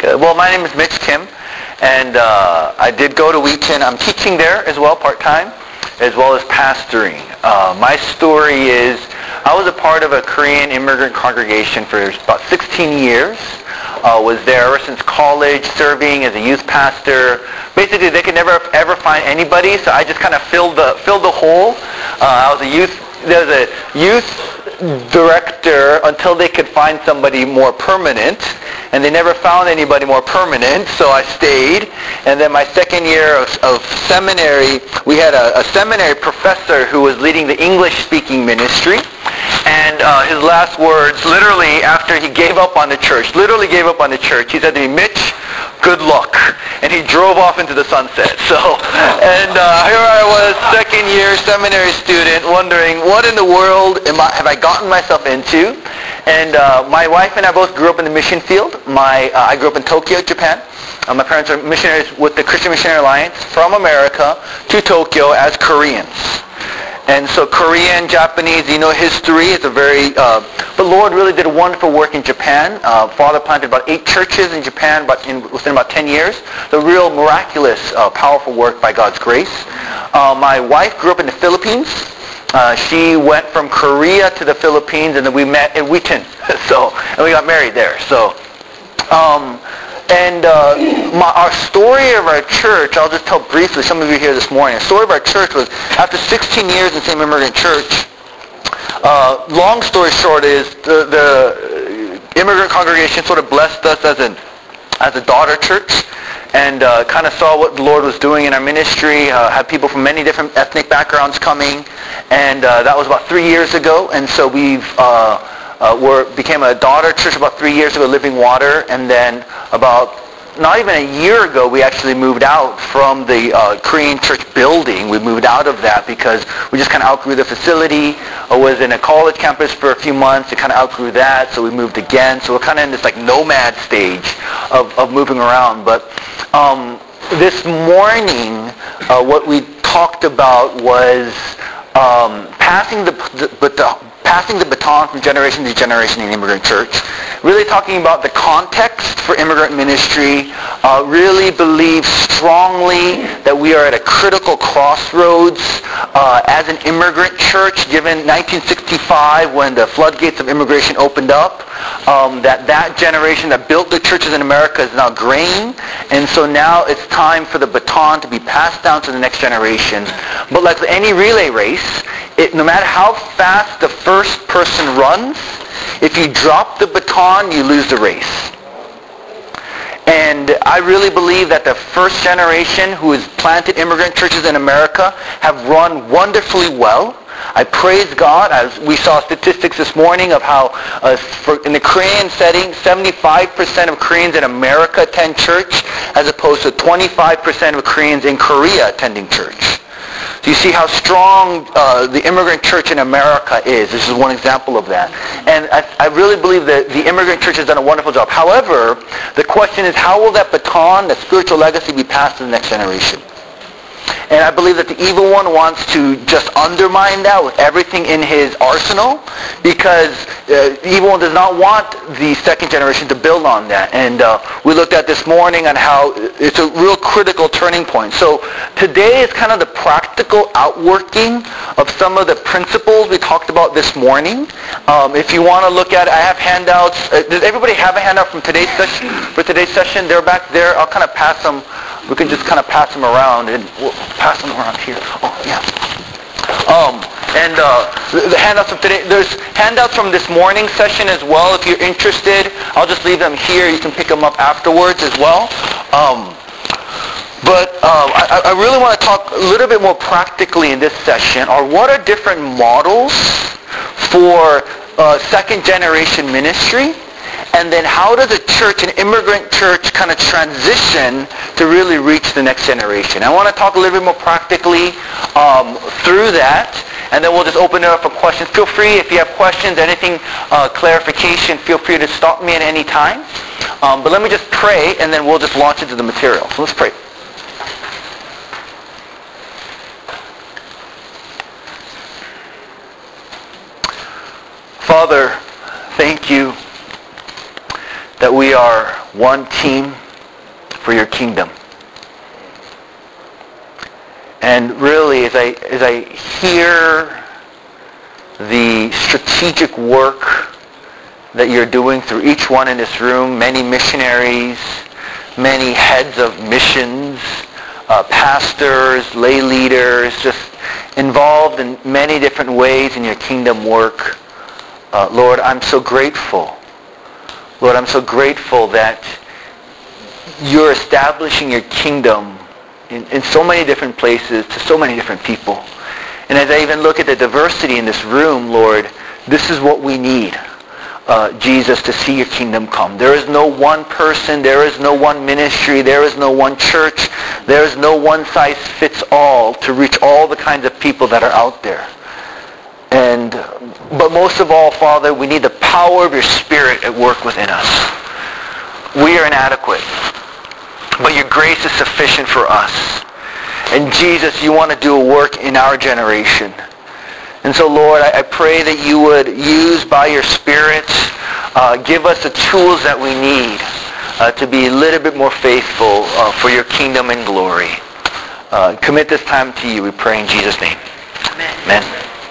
Well, my name is Mitch Kim, and I did go to Wheaton. I'm teaching there as well, part-time, as well as pastoring. My story is I was a part of a Korean immigrant congregation for about 16 years. Was there ever since college, serving as a youth pastor. Basically, they could never ever find anybody, so I just kind of filled the hole. There was a youth director until they could find somebody more permanent, and they never found anybody more permanent, so I stayed. And then my second year of seminary, we had a seminary professor who was leading the English-speaking ministry, and his last words, literally after he gave up on the church, he said to me, "Mitch, good luck." And he drove off into the sunset. And here I was, second year seminary student, wondering what in the world have I gotten myself into? And my wife and I both grew up in the mission field. I grew up in Tokyo, Japan. My parents are missionaries with the Christian Missionary Alliance from America to Tokyo as Koreans. And so Korean, Japanese, history. It's a very, but Lord really did a wonderful work in Japan. Father planted about 8 churches in Japan within about 10 years. The real miraculous, powerful work by God's grace. My wife grew up in the Philippines. She went from Korea to the Philippines, and then we met in Wheaton. And we got married there. Our story of our church, I'll just tell briefly, some of you here this morning, the story of our church was after 16 years in the same immigrant church, long story short is the immigrant congregation sort of blessed us as a daughter church, and kind of saw what the Lord was doing in our ministry, had people from many different ethnic backgrounds coming, and that was about 3 years ago, and so we've became a daughter church about 3 years ago, Living Water, and then about not even a year ago, we actually moved out from the Korean church building. We moved out of that because we just kind of outgrew the facility. I was in a college campus for a few months. We kind of outgrew that, so we moved again. So we're kind of in this like nomad stage of moving around. But this morning, what we talked about was passing the baton from generation to generation in immigrant church. Really talking about the context for immigrant ministry. Really believe strongly that we are at a critical crossroads as an immigrant church, given 1965 when the floodgates of immigration opened up. That generation that built the churches in America is now graying, and so now it's time for the baton to be passed down to the next generation. But like any relay race, no matter how fast the first person runs, if you drop the baton, you lose the race. And I really believe that the first generation who has planted immigrant churches in America have run wonderfully well. I praise God, as we saw statistics this morning of how in the Korean setting, 75% of Koreans in America attend church, as opposed to 25% of Koreans in Korea attending church. So you see how strong the immigrant church in America is. This is one example of that. And I really believe that the immigrant church has done a wonderful job. However, the question is, how will that baton, that spiritual legacy, be passed to the next generation? And I believe that the evil one wants to just undermine that with everything in his arsenal, because the evil one does not want the second generation to build on that. And we looked at this morning on how it's a real critical turning point. So today is kind of the practical outworking of some of the principles we talked about this morning. If you want to look at it, I have handouts. Does everybody have a handout from today's session? For today's session, they're back there. I'll kind of pass them. We can just kind of pass them around, and we'll pass them around here. Oh, yeah. The handouts of today, there's handouts from this morning's session as well. If you're interested, I'll just leave them here. You can pick them up afterwards as well. I really want to talk a little bit more practically in this session, or what are different models for second generation ministry? And then how does a church, an immigrant church, kind of transition to really reach the next generation? I want to talk a little bit more practically through that, and then we'll just open it up for questions. Feel free, if you have questions, anything, clarification, feel free to stop me at any time. But let me just pray, and then we'll just launch into the material. So let's pray. Father, thank you that we are one team for your kingdom. And really, as I hear the strategic work that you're doing through each one in this room, many missionaries, many heads of missions, pastors, lay leaders, just involved in many different ways in your kingdom work. Lord, I'm so grateful. Lord, I'm so grateful that you're establishing your kingdom in so many different places to so many different people. And as I even look at the diversity in this room, Lord, this is what we need, Jesus, to see your kingdom come. There is no one person, there is no one ministry, there is no one church, there is no one size fits all to reach all the kinds of people that are out there. But most of all, Father, we need the power of your Spirit at work within us. We are inadequate, but your grace is sufficient for us. And Jesus, you want to do a work in our generation. And so, Lord, I pray that you would use by your Spirit, give us the tools that we need to be a little bit more faithful for your kingdom and glory. Commit this time to you, we pray in Jesus' name. Amen.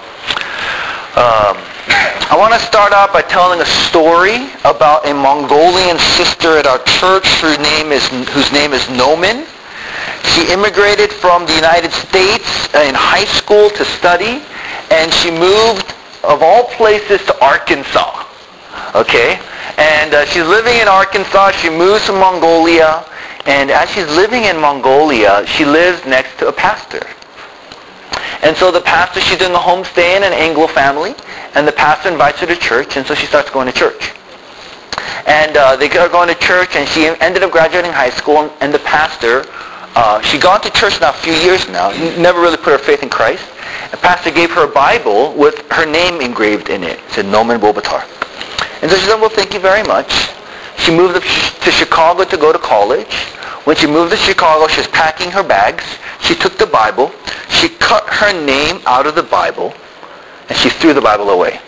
I want to start out by telling a story about a Mongolian sister at our church whose name is Nomin. She immigrated from the United States in high school to study, and she moved, of all places, to Arkansas. Okay? And she's living in Arkansas. She moves to Mongolia, and as she's living in Mongolia, she lives next to a pastor. And so the pastor, she's doing a homestay in an Anglo family, and the pastor invites her to church, and so she starts going to church. And they are going to church, and she ended up graduating high school, and the pastor, she'd gone to church now a few years now, never really put her faith in Christ. The pastor gave her a Bible with her name engraved in it. It said, Nomin Bobatar. And so she said, well, thank you very much. She moved up to Chicago to go to college. When she moved to Chicago, she was packing her bags. She took the Bible. She cut her name out of the Bible, and she threw the Bible away.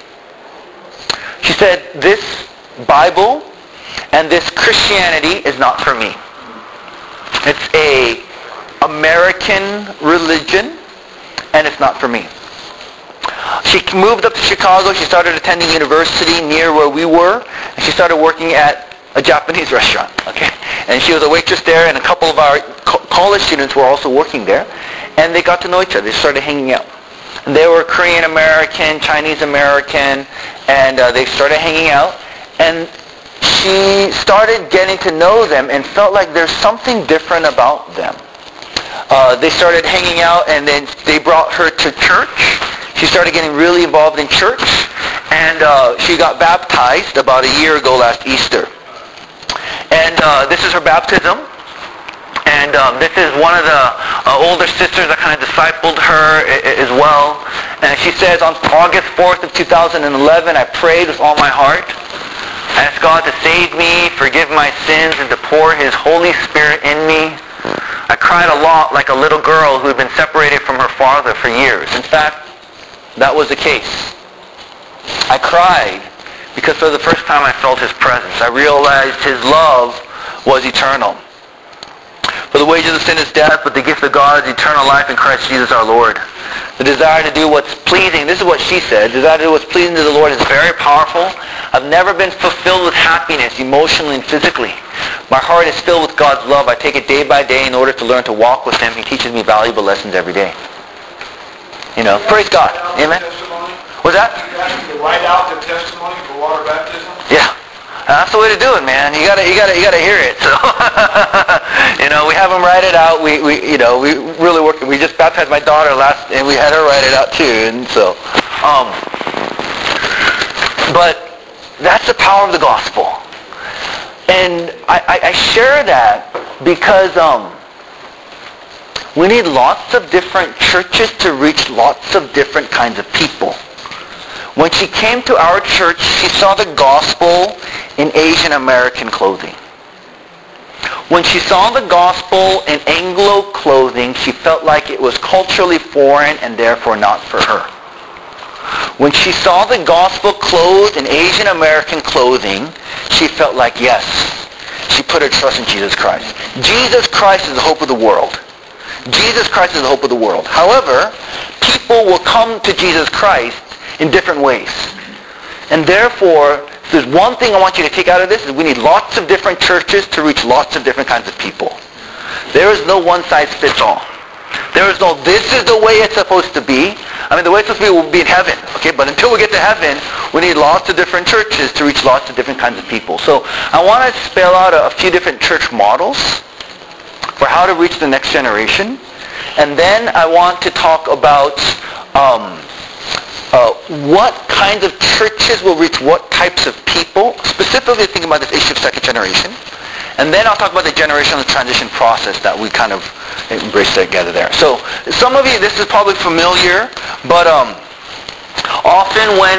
She said, this Bible and this Christianity is not for me. It's a American religion, and it's not for me. She moved up to Chicago. She started attending university near where we were, and she started working at a Japanese restaurant. Okay, and she was a waitress there, and a couple of our college students were also working there, and they got to know each other. They started hanging out. And they were Korean American, Chinese American, and they started hanging out, and she started getting to know them and felt like there's something different about them. They started hanging out, and then they brought her to church. She started getting really involved in church, and she got baptized about a year ago last Easter. And this is her baptism. And this is one of the older sisters that kind of discipled her as well. And she says, on August 4th of 2011, I prayed with all my heart. I asked God to save me, forgive my sins, and to pour His Holy Spirit in me. I cried a lot like a little girl who had been separated from her father for years. In fact, that was the case. I cried because for the first time I felt His presence. I realized His love was eternal. For the wages of sin is death, but the gift of God is eternal life in Christ Jesus our Lord. The desire to do what's pleasing, this is what she said, the desire to do what's pleasing to the Lord is very powerful. I've never been fulfilled with happiness emotionally and physically. My heart is filled with God's love. I take it day by day in order to learn to walk with Him. He teaches me valuable lessons every day. You know, praise God. Amen. What's that? You write out the testimony for water baptism? Yeah. That's the way to do it, man. You gotta hear it. So, you know, we have them write it out. We really work. We just baptized my daughter and we had her write it out too. And so, but that's the power of the gospel. And I share that because we need lots of different churches to reach lots of different kinds of people. When she came to our church, she saw the gospel in Asian American clothing. When she saw the gospel in Anglo clothing, she felt like it was culturally foreign and therefore not for her. When she saw the gospel clothed in Asian American clothing, she felt like, yes, She put her trust in Jesus Christ. Jesus Christ is the hope of the world. Jesus Christ is the hope of the world. However, people will come to Jesus Christ in different ways. And therefore, if there's one thing I want you to take out of this, is we need lots of different churches to reach lots of different kinds of people. There is no one size fits all. There is no, this is the way it's supposed to be. I mean, the way it's supposed to be will be in heaven. Okay, but until we get to heaven, we need lots of different churches to reach lots of different kinds of people. So I want to spell out a few different church models for how to reach the next generation. And then I want to talk about what kinds of churches will reach what types of people, specifically thinking about this issue of second generation. And then I'll talk about the generational transition process that we kind of embrace together there. So some of you, this is probably familiar, but often when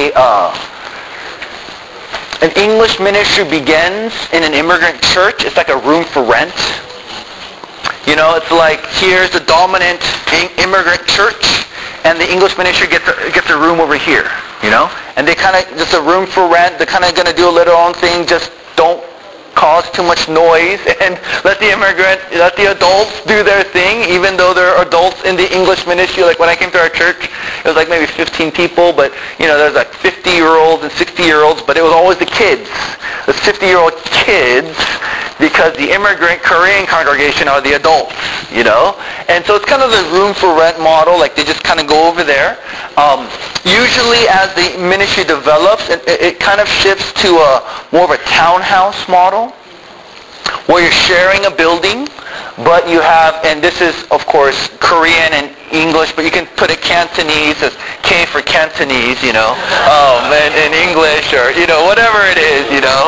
an English ministry begins in an immigrant church, it's like a room for rent. You know, it's like here's the dominant immigrant church, and the English ministry gets a room over here, you know? And they kind of, just a room for rent, they're kind of going to do a little own thing, just don't cause too much noise, and let the adults do their thing, even though there are adults in the English ministry. Like when I came to our church, it was like maybe 15 people, but, you know, there's like 50-year-olds and 60-year-olds, but it was always the kids, the 50-year-old kids, because the immigrant Korean congregation are the adults, you know? And so it's kind of the room for rent model, like they just kind of go over there. Usually as the ministry develops, it kind of shifts to more of a townhouse model, where you're sharing a building, but you have, and this is, of course, Korean and English, but you can put it Cantonese as K for Cantonese, you know, in English, or, you know, whatever it is, you know,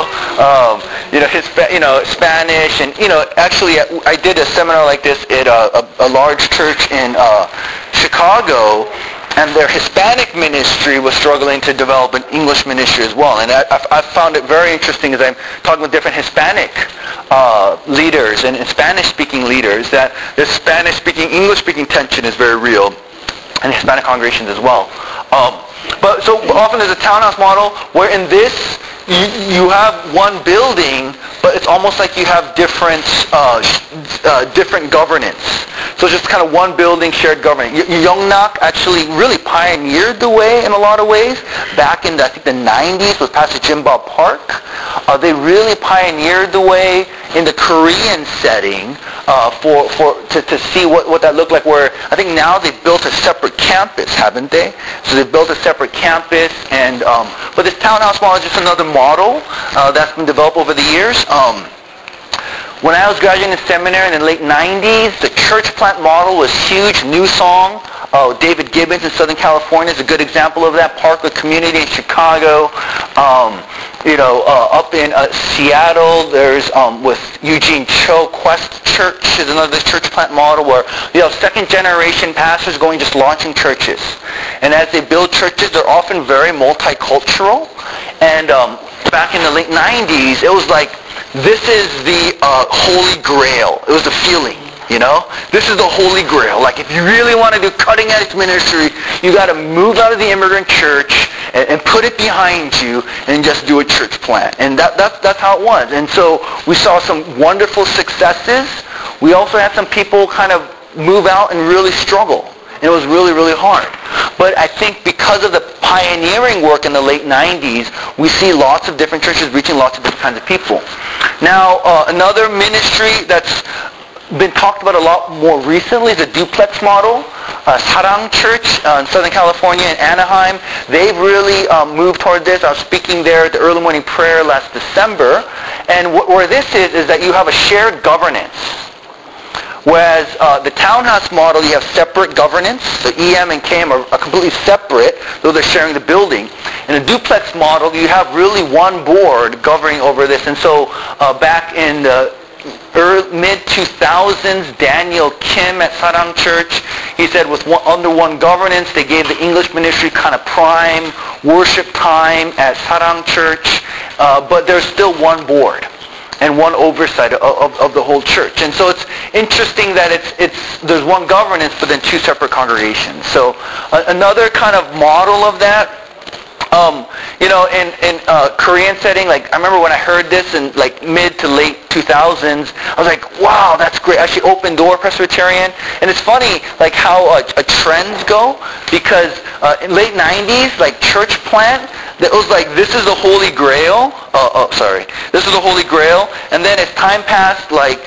Spanish, and, you know, actually I did a seminar like this at a large church in Chicago, and their Hispanic ministry was struggling to develop an English ministry as well. And I found it very interesting as I'm talking with different Hispanic leaders and Spanish-speaking leaders that the Spanish-speaking, English-speaking tension is very real in Hispanic congregations as well. But so often there's a townhouse model where in this you have one building, but it's almost like you have different governance. So it's just kind of one building, shared governance. Yongnak actually really pioneered the way in a lot of ways. Back in, I think, the 90s with Pastor Jim Bob Park. They really pioneered the way in the Korean setting to see what that looked like, where I think now they've built a separate campus, haven't they? So they've built a separate campus, and but this townhouse model is just another model that's been developed over the years. When I was graduating in seminary in the late 90s, the church plant model was huge. New Song, David Gibbons in Southern California is a good example of that. Parkwood Community in Chicago. Up in Seattle, there's with Eugene Cho, Quest Church is another church plant model where you have second-generation pastors going, just launching churches. And as they build churches, they're often very multicultural. And back in the late 90s, it was like, this is the Holy Grail. It was the feeling, you know? This is the Holy Grail. Like, if you really want to do cutting-edge ministry, you got to move out of the immigrant church and put it behind you and just do a church plant. And that's how it was. And so we saw some wonderful successes. We also had some people kind of move out and really struggle. And it was really, really hard. But I think because of the pioneering work in the late 90s, we see lots of different churches reaching lots of different kinds of people. Now, another ministry that's been talked about a lot more recently is the duplex model. Sarang Church in Southern California and Anaheim, they've really moved toward this. I was speaking there at the early morning prayer last December. And where this is that you have a shared governance. Whereas the townhouse model, you have separate governance. So EM and KM are completely separate, though they're sharing the building. In a duplex model, you have really one board governing over this. And so back in the mid-2000s, Daniel Kim at Sarang Church, he said under one governance, they gave the English ministry kind of prime worship time at Sarang Church, but there's still one board and one oversight of the whole church. And so it's interesting that there's one governance, but then two separate congregations. So another kind of model of that In Korean setting, like I remember when I heard this in like mid to late 2000s, I was like, wow, that's great. Actually, Open Door Presbyterian, and it's funny like how trends go because in late 90s, like church plant, that was like this is the Holy Grail. This is the Holy Grail, and then as time passed, like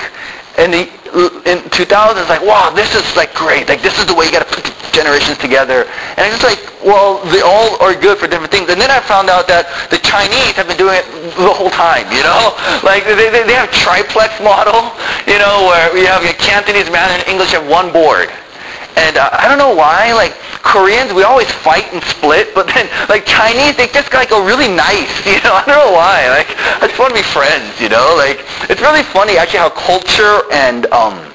in 2000s, like wow, this is like great. Like this is the way you got to put the generations together, and it's just like, well, they all are good for different things. And then I found out that the Chinese have been doing it the whole time, Like they have triplex model, where you have a Cantonese, Mandarin, and English have one board. And I don't know why, like Koreans, we always fight and split, but then like Chinese, they just like go really nice, I don't know why. Like I just want to be friends, Like it's really funny actually how culture and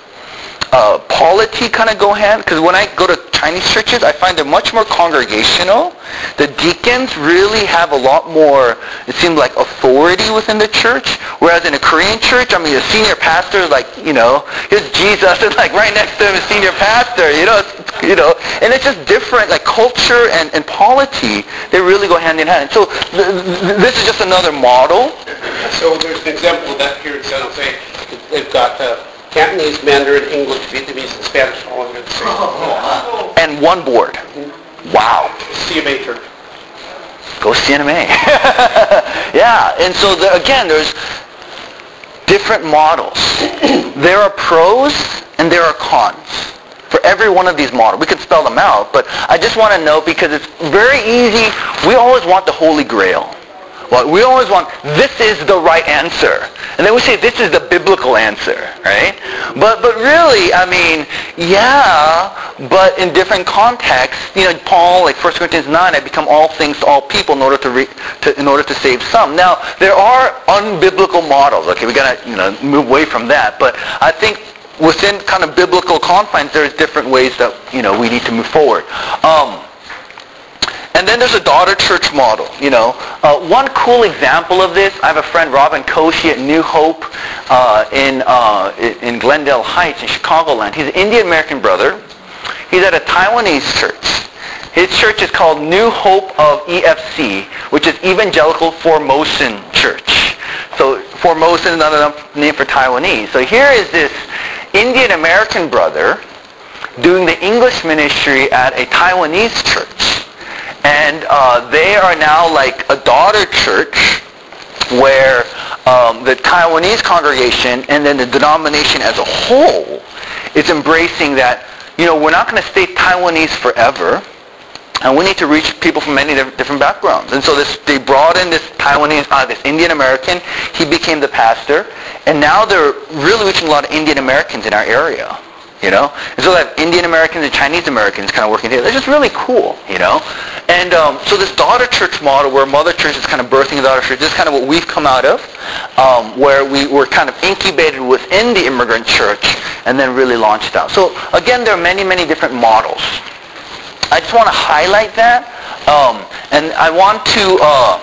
polity kind of go hand, because when I go to Chinese churches, I find they're much more congregational. The deacons really have a lot more, it seems like, authority within the church, whereas in a Korean church, I mean, the senior pastor is like, here's Jesus, and like right next to him is senior pastor, and it's just different, like culture and polity, they really go hand in hand. So this is just another model. So there's an example of that here in San Jose. They've got Cantonese, Mandarin, English, Vietnamese, and Spanish all under the same. And one board. Wow. CMA church. Go CNMA. Yeah, and so again, there's different models. There are pros and there are cons for every one of these models. We could spell them out, but I just want to know because it's very easy. We always want the Holy Grail. Well, we always want, this is the right answer. And then we say, this is the biblical answer, right? But really, I mean, yeah, but in different contexts, Paul, like 1 Corinthians 9, I become all things to all people in order to save some. Now, there are unbiblical models. Okay, we got to, move away from that. But I think within kind of biblical confines, there's different ways that, we need to move forward. And then there's a daughter church model, One cool example of this, I have a friend, Robin Koshi at New Hope in Glendale Heights in Chicagoland. He's an Indian-American brother. He's at a Taiwanese church. His church is called New Hope of EFC, which is Evangelical Formosan Church. So Formosan is another name for Taiwanese. So here is this Indian-American brother doing the English ministry at a Taiwanese church. And they are now like a daughter church where the Taiwanese congregation and then the denomination as a whole is embracing that, we're not going to stay Taiwanese forever, and we need to reach people from many different backgrounds. And so they brought in this Taiwanese, this Indian American. He became the pastor, and now they're really reaching a lot of Indian Americans in our area. And so they have Indian Americans and Chinese Americans kind of working together. It's just really cool, And so this daughter church model where mother church is kind of birthing a daughter church, this is kind of what we've come out of, where we were kind of incubated within the immigrant church and then really launched out. So again, there are many, many different models. I just want to highlight that. And I want to...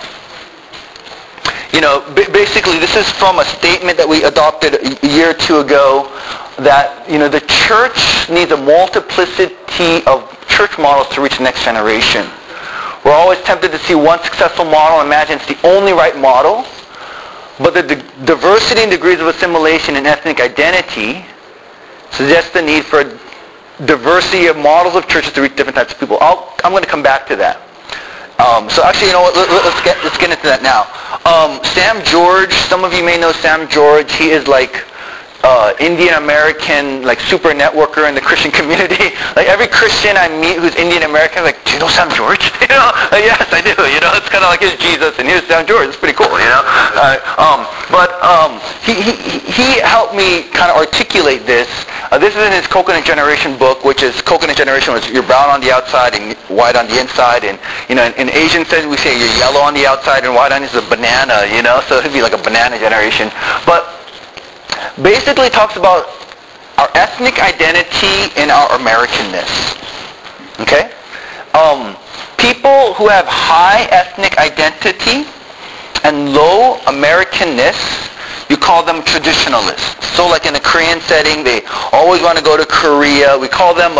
basically this is from a statement that we adopted a year or two ago that, the church needs a multiplicity of church models to reach the next generation. We're always tempted to see one successful model and imagine it's the only right model, but the diversity and degrees of assimilation and ethnic identity suggests the need for a diversity of models of churches to reach different types of people. I'm going to come back to that. So actually, let's get into that now. Sam George, some of you may know Sam George. He is like Indian American, like super networker in the Christian community. Like every Christian I meet who's Indian American, like, do you know Sam George? Like, yes, I do. It's kind of like here's Jesus and here's Sam George. It's pretty cool. He helped me kind of articulate this. This is in his Coconut Generation book, which is Coconut Generation was you're brown on the outside and white on the inside, and in Asian sense we say you're yellow on the outside and white on the inside. Is a banana, so it'd be like a banana generation. But basically talks about our ethnic identity and our Americanness. Okay? People who have high ethnic identity and low Americanness, you call them traditionalists. So like in a Korean setting, they always want to go to Korea. We call them a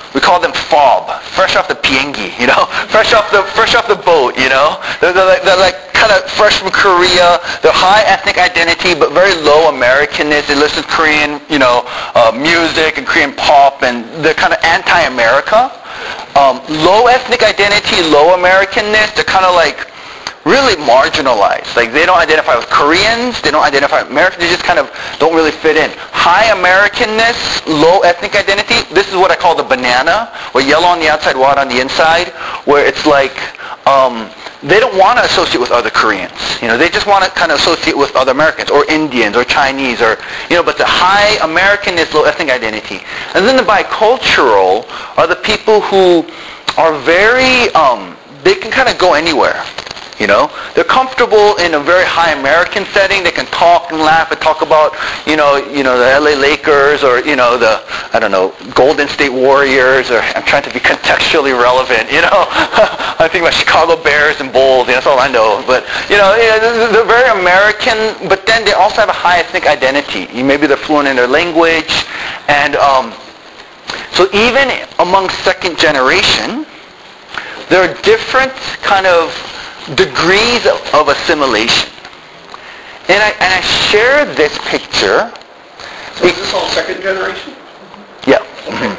We call them FOB, fresh off the piengi, fresh off the boat, They're like kind of fresh from Korea. They're high ethnic identity, but very low Americanness. They listen to Korean, music and Korean pop, and they're kind of anti-America. Low ethnic identity, low Americanness. They're kind of like really marginalized. Like they don't identify with Koreans, they don't identify with Americans, they just kind of don't really fit in. High Americanness, low ethnic identity, this is what I call the banana, where yellow on the outside, white on the inside, where it's like they don't want to associate with other Koreans. They just want to kind of associate with other Americans or Indians or Chinese or, but the high Americanness, low ethnic identity. And then the bicultural are the people who are very, they can kind of go anywhere. They're comfortable in a very high American setting. They can talk and laugh and talk about, the LA Lakers or, the Golden State Warriors, or I'm trying to be contextually relevant, I think about Chicago Bears and Bulls, that's all I know. But, they're very American, but then they also have a high ethnic identity. Maybe they're fluent in their language. And so even among second generation, there are different kind of degrees of assimilation. And I share this picture. So is this all second generation? Yeah. Okay.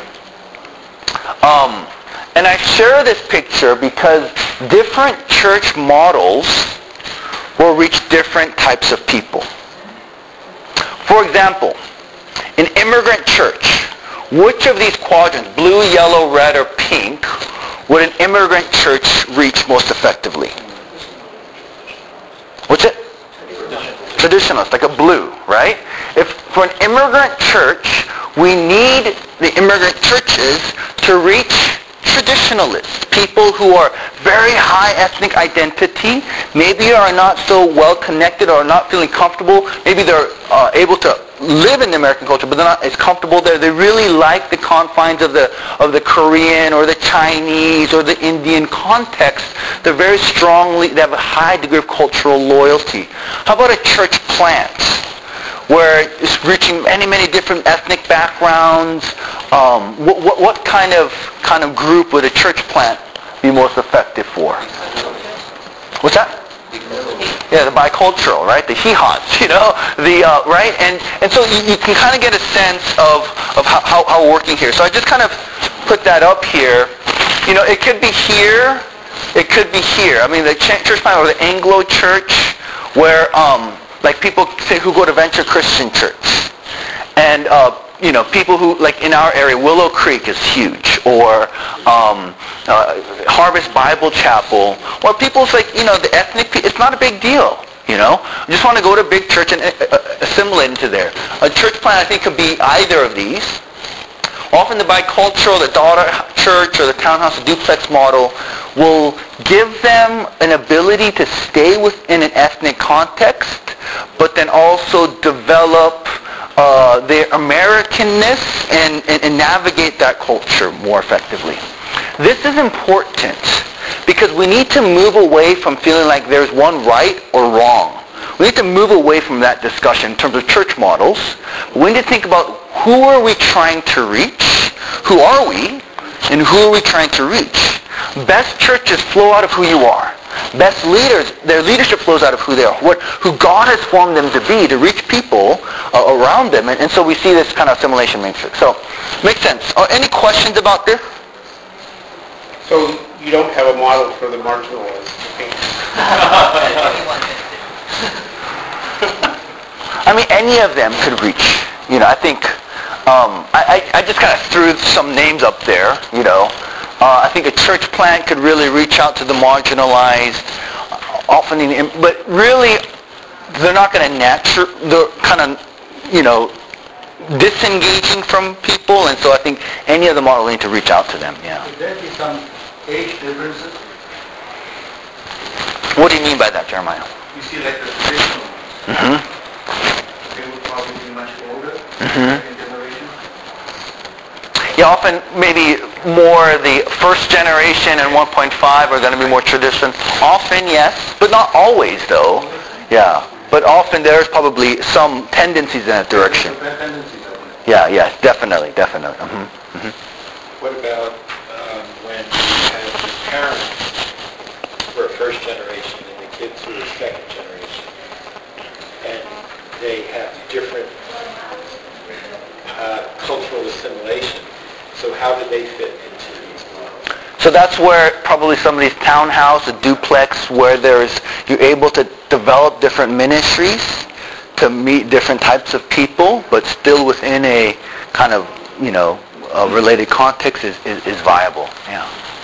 And I share this picture because different church models will reach different types of people. For example, an immigrant church, which of these quadrants, blue, yellow, red, or pink, would an immigrant church reach most effectively? What's it? Traditionalist, like a blue, right? If for an immigrant church, we need the immigrant churches to reach traditionalists, people who are very high ethnic identity, maybe are not so well connected or not feeling comfortable. Maybe they're able to live in the American culture, but they're not as comfortable there. They really like the confines of the Korean or the Chinese or the Indian context. They're very strongly, they have a high degree of cultural loyalty. How about a church plant where it's reaching many, many different ethnic backgrounds? What kind of group would a church plant be most effective for? What's that? Yeah, the bicultural, right? The hee-haws, right? And so you can kind of get a sense of how we're working here. So I just kind of put that up here. It could be here. It could be here. I mean, the church plant or the Anglo church where, like people say who go to Venture Christian Church. And, people who, like in our area, Willow Creek is huge. Or Harvest Bible Chapel. Or people's like, the ethnic, it's not a big deal. You just want to go to a big church and assimilate into there. A church plant, I think, could be either of these. Often the bicultural, the daughter church, or the townhouse, the duplex model will give them an ability to stay within an ethnic context, but then also develop their Americanness and navigate that culture more effectively. This is important because we need to move away from feeling like there's one right or wrong. We need to move away from that discussion in terms of church models. We need to think about who are we trying to reach, who are we, and who are we trying to reach. Best churches flow out of who you are. Best leaders, their leadership flows out of who they are, who God has formed them to be, to reach people around them. And so we see this kind of assimilation matrix. So, makes sense. Any questions about this? So you don't have a model for the marginalized? I mean, any of them could reach. I think I just kind of threw some names up there. I think a church plant could really reach out to the marginalized. Often, but really, they're not going to they're kind of, disengaging from people, and so I think any of the models need to reach out to them. Yeah. Could there be some age differences? What do you mean by that, Jeremiah? You see, like the traditional ones. Mm-hmm. They would probably be much older Mm-hmm. in generation. Yeah, often maybe more the first generation and 1.5 are going to be more tradition. Often, yes, but not always, though. Yeah, but often there's probably some tendencies in that direction. Yeah, yes, definitely. Mm-hmm. Mm-hmm. What about when you have the parents who are first generation and the kids who are second generation, and they have different cultural assimilation? So how do they fit into these models? So that's where probably some of these townhouse, a duplex, where you're able to develop different ministries to meet different types of people, but still within a kind of, a related context is viable. Yeah.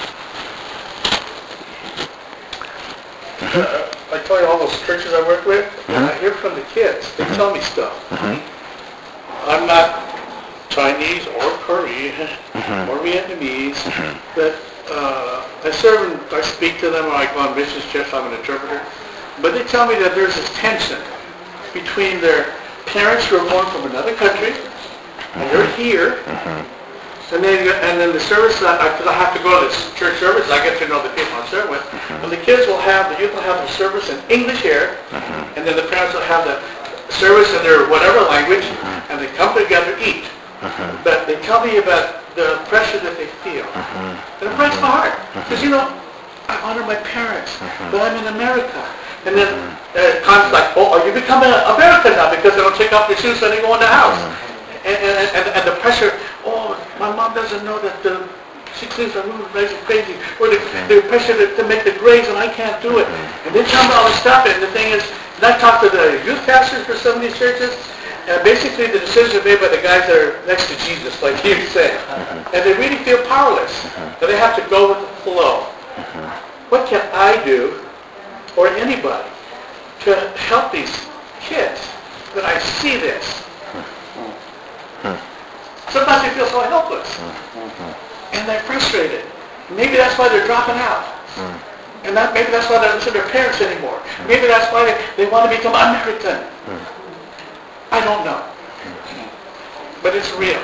I tell you, all those churches I work with, and I hear from the kids, they tell me stuff. I'm not Chinese or Korean or Vietnamese, but I serve and I speak to them, or I go on missions trips, I'm an interpreter. But they tell me that there's this tension between their parents who are born from another country, and they're here, and then the service, because I have to go to this church service, I get to know the people I'm serving with, and the youth will have the service in English here, and then the parents will have the service in their whatever language, and they come together, eat. But they tell me about the pressure that they feel. And it breaks my heart. Because, I honor my parents, but I'm in America. And then times like, are you becoming American now because they don't take off their shoes when they go in the house? And the pressure, my mom doesn't know that she cleans her room and makes it crazy. Or the pressure to make the grades and I can't do it. And they tell me all this stuff. And the thing is, I talk to the youth pastors for some of these churches. And basically the decisions are made by the guys that are next to Jesus, like he was saying. And they really feel powerless. That they have to go with the flow. What can I do, or anybody, to help these kids that I see this? Sometimes they feel so helpless. And they're frustrated. Maybe that's why they're dropping out. And maybe that's why they don't listen to their parents anymore. Maybe that's why they want to become American. I don't know. But it's real.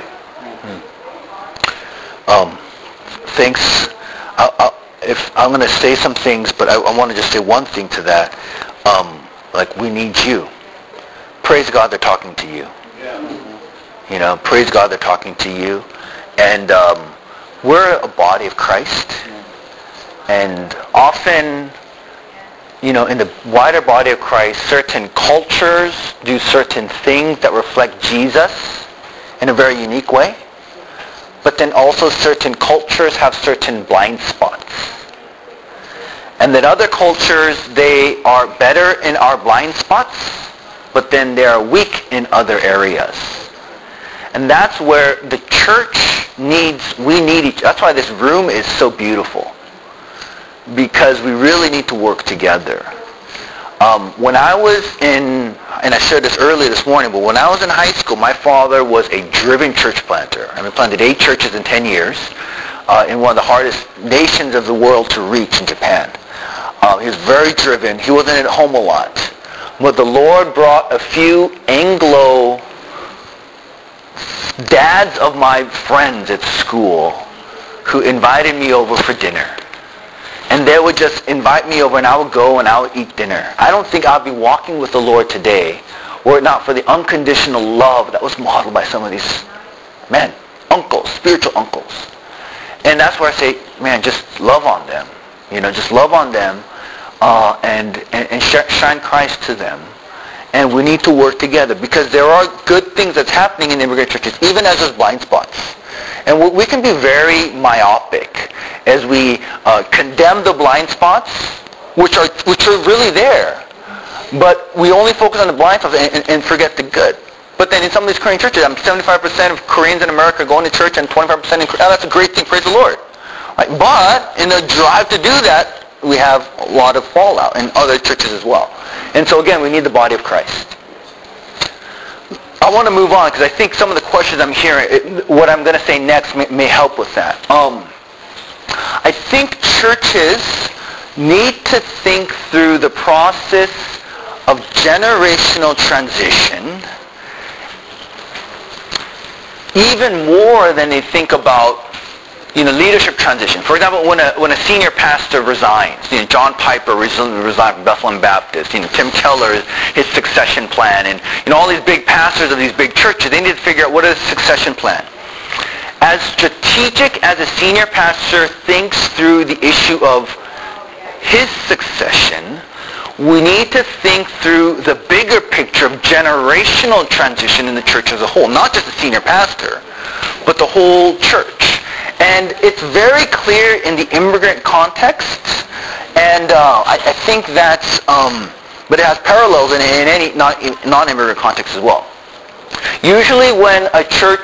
Thanks. If I'm going to say some things, but I want to just say one thing to that. We need you. Praise God they're talking to you. Praise God they're talking to you. And we're a body of Christ. And often, in the wider body of Christ, certain cultures do certain things that reflect Jesus in a very unique way. But then also certain cultures have certain blind spots. And that other cultures, they are better in our blind spots, but then they are weak in other areas. And that's where the church we need each. That's why this room is so beautiful. Because we really need to work together. When I was and I shared this earlier this morning, but when I was in high school, my father was a driven church planter. I mean, planted 8 churches in 10 years in one of the hardest nations of the world to reach, in Japan. He was very driven. He wasn't at home a lot. But the Lord brought a few Anglo dads of my friends at school who invited me over for dinner. And they would just invite me over and I would go and I would eat dinner. I don't think I'd be walking with the Lord today were it not for the unconditional love that was modeled by some of these men, uncles, spiritual uncles. And that's where I say, man, just love on them. Just love on them and shine Christ to them. And we need to work together because there are good things that's happening in immigrant churches, even as there's blind spots. And we can be very myopic as we condemn the blind spots, which are really there. But we only focus on the blind spots and forget the good. But then in some of these Korean churches, 75% of Koreans in America going to church and 25% in Korea. That's a great thing, praise the Lord. Right? But in the drive to do that, we have a lot of fallout in other churches as well. And so again, we need the body of Christ. I want to move on because I think some of the questions I'm hearing, what I'm going to say next may help with that. I think churches need to think through the process of generational transition even more than they think about leadership transition. For example, when a senior pastor resigns, John Piper resigned from Bethlehem Baptist, Tim Keller, his succession plan, and all these big pastors of these big churches, they need to figure out what is the succession plan. as strategic as a senior pastor thinks through the issue of his succession, we need to think through the bigger picture of generational transition in the church as a whole, not just the senior pastor, but the whole church. And it's very clear in the immigrant context, and I think that's, but it has parallels in any non-immigrant context as well. Usually when a church,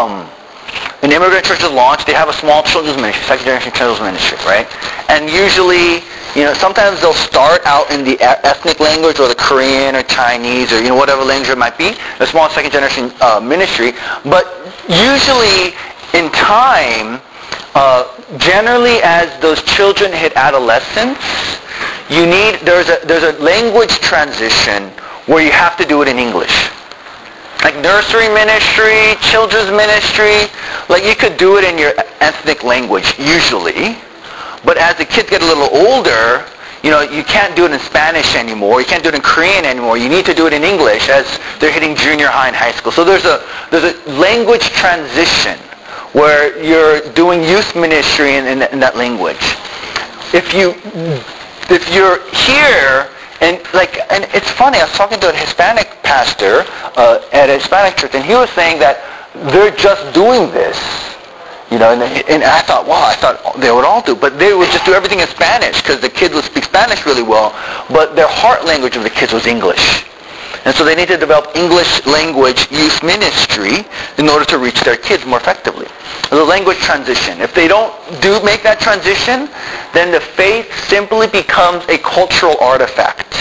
an immigrant church is launched, they have a small children's ministry, second generation children's ministry, right? And usually, sometimes they'll start out in the ethnic language or the Korean or Chinese or, whatever language it might be, a small second generation ministry. But usually in time, generally as those children hit adolescence, there's a language transition where you have to do it in English. Like nursery ministry, children's ministry, like you could do it in your ethnic language usually, but as the kids get a little older, you can't do it in Spanish anymore, you can't do it in Korean anymore, you need to do it in English as they're hitting junior high and high school. So there's a language transition where you're doing youth ministry in that language. If you're here, and it's funny, I was talking to a Hispanic pastor at a Hispanic church, and he was saying that they're just doing this, and I thought, wow, I thought they would all do, but they would just do everything in Spanish because the kids would speak Spanish really well, but their heart language of the kids was English. And so they need to develop English language youth ministry in order to reach their kids more effectively. The language transition. If they don't make that transition, then the faith simply becomes a cultural artifact.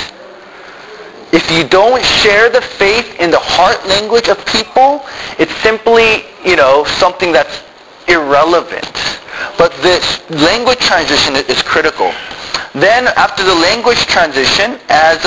If you don't share the faith in the heart language of people, it's simply, something that's irrelevant. But this language transition is critical. Then after the language transition, as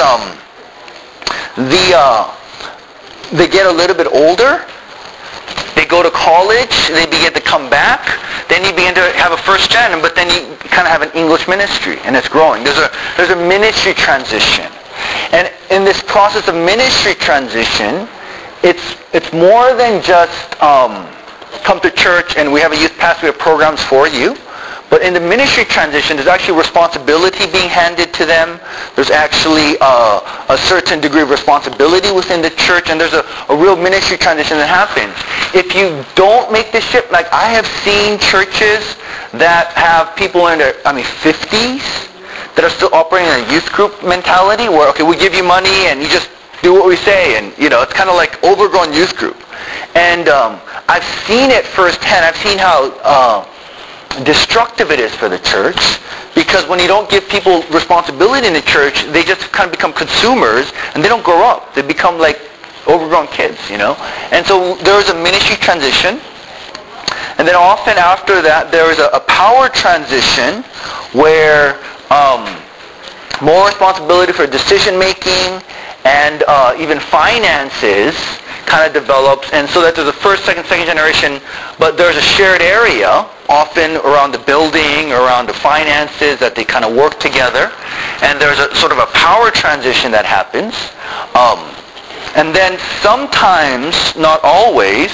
they get a little bit older, they go to college, they begin to come back, then you begin to have a first gen, but then you kind of have an English ministry, and it's growing. There's a ministry transition. And in this process of ministry transition, it's more than just come to church and we have a youth pastor, we have programs for you. But in the ministry transition, there's actually responsibility being handed to them. There's actually a certain degree of responsibility within the church, and there's a real ministry transition that happens. If you don't make this shift, like I have seen churches that have people in their 50s that are still operating in a youth group mentality where, okay, we give you money and you just do what we say, and it's kind of like overgrown youth group. And I've seen it firsthand. I've seen how destructive it is for the church, because when you don't give people responsibility in the church, they just kind of become consumers and they don't grow up. They become like overgrown kids, And so there is a ministry transition, and then often after that there is a power transition where more responsibility for decision making and even finances kind of develops, and so that there's a first, second generation, but there's a shared area, often around the building, around the finances, that they kind of work together, and there's a sort of a power transition that happens, and then sometimes, not always,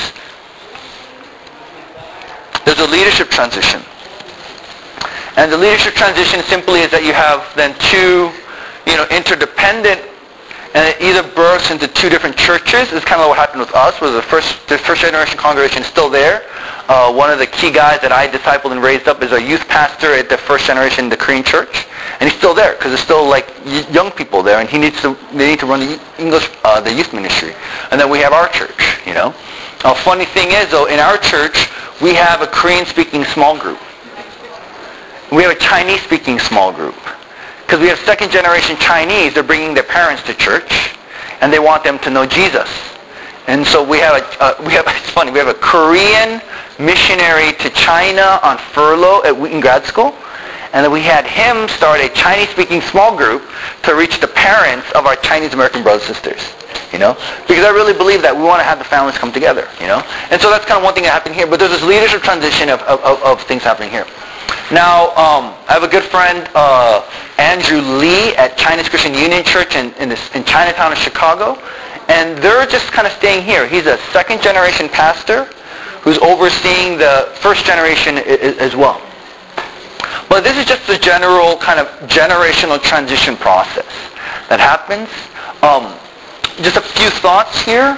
there's a leadership transition. And the leadership transition simply is that you have then two, interdependent, and it either births into two different churches. It's kind of what happened with us, where the first generation congregation is still there. One of the key guys that I discipled and raised up is a youth pastor at the first generation, the Korean church, and he's still there because there's still like young people there, and they need to run the the youth ministry. And then we have our church. A funny thing is though, in our church we have a Korean-speaking small group. We have a Chinese-speaking small group. Because we have second-generation Chinese, they're bringing their parents to church, and they want them to know Jesus. And so we have it's funny, we have a Korean missionary to China on furlough at Wheaton Grad School, and then we had him start a Chinese-speaking small group to reach the parents of our Chinese-American brothers and sisters. Because I really believe that we want to have the families come together. And so that's kind of one thing that happened here. But there's this leadership transition of things happening here. Now, I have a good friend, Andrew Lee at Chinese Christian Union Church in Chinatown of Chicago, and they're just kind of staying here. He's a second-generation pastor who's overseeing the first generation as well. But this is just the general kind of generational transition process that happens. Just a few thoughts here.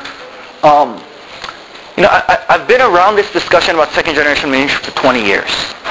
I've been around this discussion about second generation ministry for 20 years.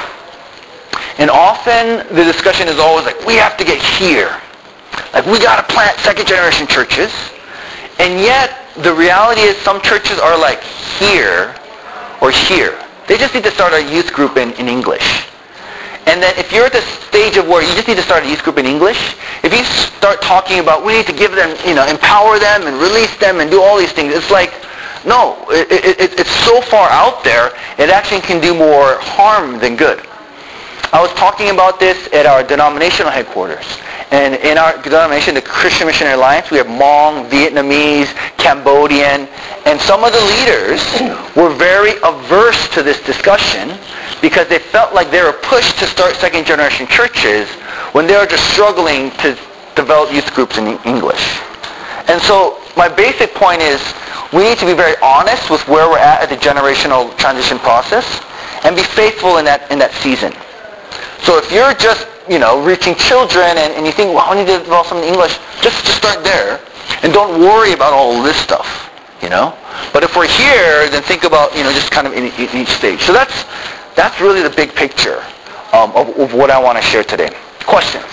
And often the discussion is always like, we have to get here. Like, we got to plant second generation churches. And yet, the reality is some churches are like here or here. They just need to start a youth group in English. And then if you're at the stage of where you just need to start a youth group in English, if you start talking about we need to give them, empower them and release them and do all these things, it's like, no, it's so far out there, it actually can do more harm than good. I was talking about this at our denominational headquarters. And in our denomination, the Christian Missionary Alliance, we have Hmong, Vietnamese, Cambodian, and some of the leaders were very averse to this discussion because they felt like they were pushed to start second-generation churches when they were just struggling to develop youth groups in English. And so my basic point is we need to be very honest with where we're at the generational transition process and be faithful in that season. So if you're just, reaching children and you think, well, I need to develop something in English, just start there. And don't worry about all this stuff, But if we're here, then think about, just kind of in each stage. So that's really the big picture of what I want to share today. Questions?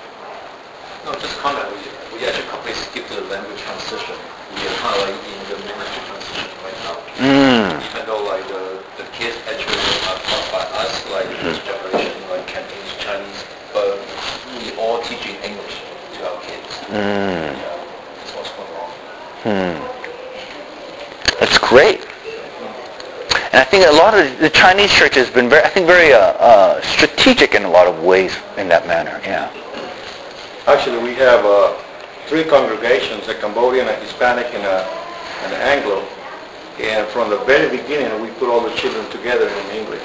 No, just comment. We actually completely skipped the language transition. We are kind of like in the ministry transition right now. Even though like the kids actually are taught by us, like this generation, like Cantonese, Chinese, but we all teaching English to our kids. That's what's going on. That's great. And I think a lot of the Chinese church has been very strategic in a lot of ways in that manner. Yeah. Actually, we have 3 congregations, a Cambodian, a Hispanic, and an Anglo. And from the very beginning, we put all the children together in English.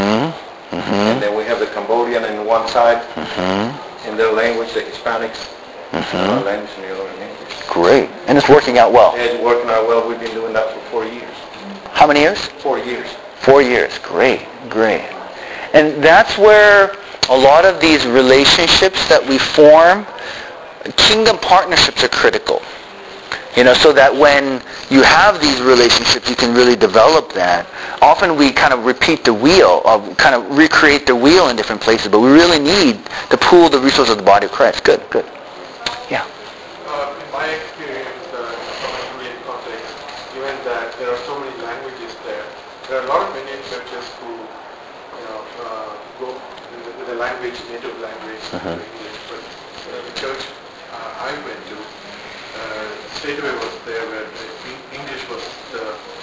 And then we have the Cambodian on one side, in their language, the Hispanics, our language, and the other in English. Great. And it's working out well. Yeah, it's working out well. We've been doing that for 4 years. How many years? 4 years. 4 years. Great. And that's where a lot of these relationships that we form, kingdom partnerships are critical. So that when you have these relationships, you can really develop that. Often we kind of repeat the wheel, kind of recreate the wheel in different places, but we really need to pool the resources of the body of Christ. Good. Yeah. In my experience, from an Indian context, given that there are so many languages there are a lot of Indian churches who, go with a language, native language, English. But the church I went to, straightaway was there where English was the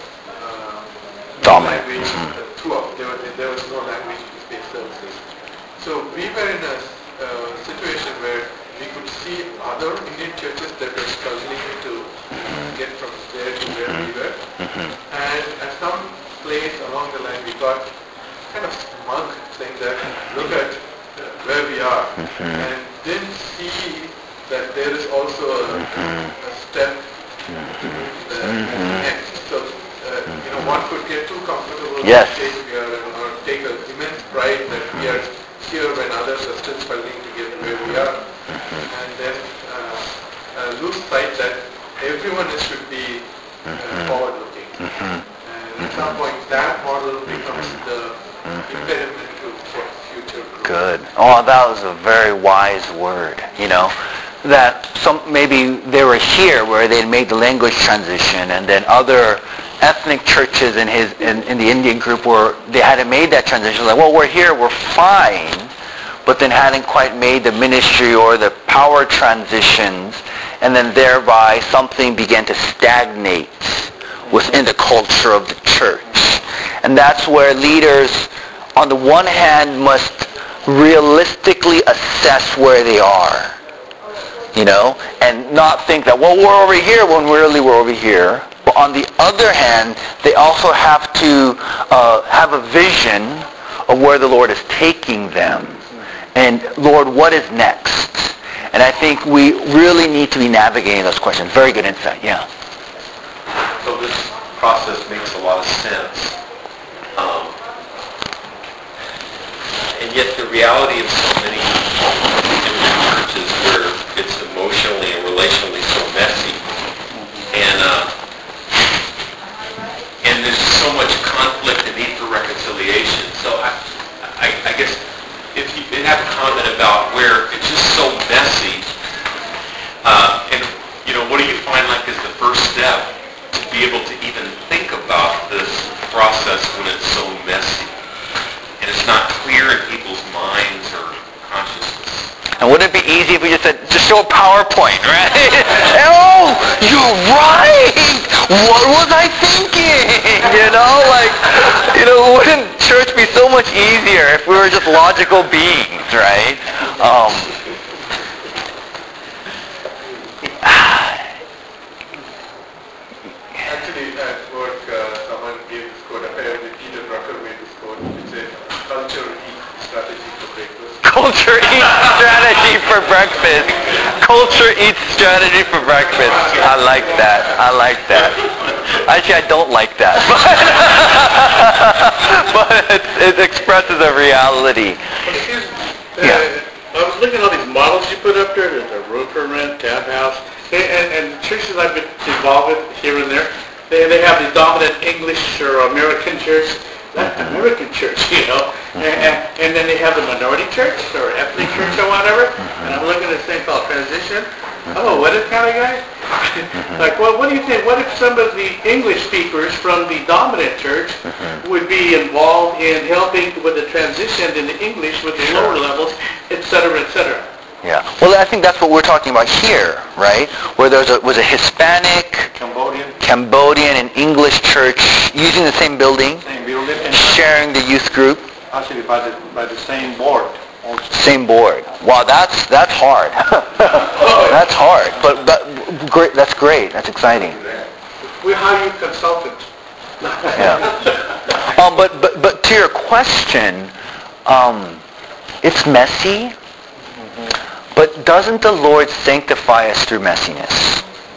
dominant language throughout. There was no language-based services. So we were in a situation where we could see other Indian churches that were struggling to get from there to where we were. And at some place along the line, we got kind of smug, saying that, look at where we are, and didn't see that there is also a step to next. So, one could get too comfortable Yes. with the stage we are in, or take an immense pride that we are here when others are still struggling to get where we are, and then lose sight that everyone should be forward-looking. And at some point, that model becomes the impediment to future growth. Good. Oh, that was a very wise word. That maybe they were here where they made the language transition, and then other ethnic churches in the Indian group where they hadn't made that transition. Like, well, we're here, we're fine, but then hadn't quite made the ministry or the power transitions, and then thereby something began to stagnate within the culture of the church. And that's where leaders, on the one hand, must realistically assess where they are, and not think that, well, we're over here when really we're over here. But on the other hand, they also have to have a vision of where the Lord is taking them. And Lord, what is next? And I think we really need to be navigating those questions. Very good insight, yeah. So this process makes a lot of sense. And yet the reality of so many immigrant churches where it's emotionally and relationally so messy, and there's so much conflict and need for reconciliation. So I guess if you have a comment about where it's just so messy, and what do you find like is the first step to be able to even think about this process when it's so messy and it's not clear in people's minds or consciousness? And wouldn't it be easy if we just said, just show a PowerPoint, right? Oh, you're right! What was I thinking? Wouldn't church be so much easier if we were just logical beings, right? Actually, at work, someone gave this quote. Apparently, Peter Drucker made this quote. It said, "Culture eats strategy for breakfast." Culture eats strategy for breakfast. Culture eats strategy for breakfast. I like that. Actually, I don't like that. But it expresses a reality. Excuse me. Yeah. I was looking at all these models you put up there, the roof for rent, townhouse, and churches I've been involved with here and there, they have the dominant English or American church, American church, and then they have the minority church or ethnic church or whatever, and I'm looking at this thing called transition. I'm a wedded kind of guy. Like, well, what do you think? What if some of the English speakers from the dominant church would be involved in helping with the transition into English with the lower levels, et cetera, et cetera? Yeah. Well, I think that's what we're talking about here, right? Where there was a Hispanic, Cambodian, and English church using the same building, and sharing the youth group. actually by the same board. Also. Same board. Wow, that's hard. That's hard. But great. That's great. That's exciting. We hire you consultants. Yeah. But to your question, it's messy. But doesn't the Lord sanctify us through messiness?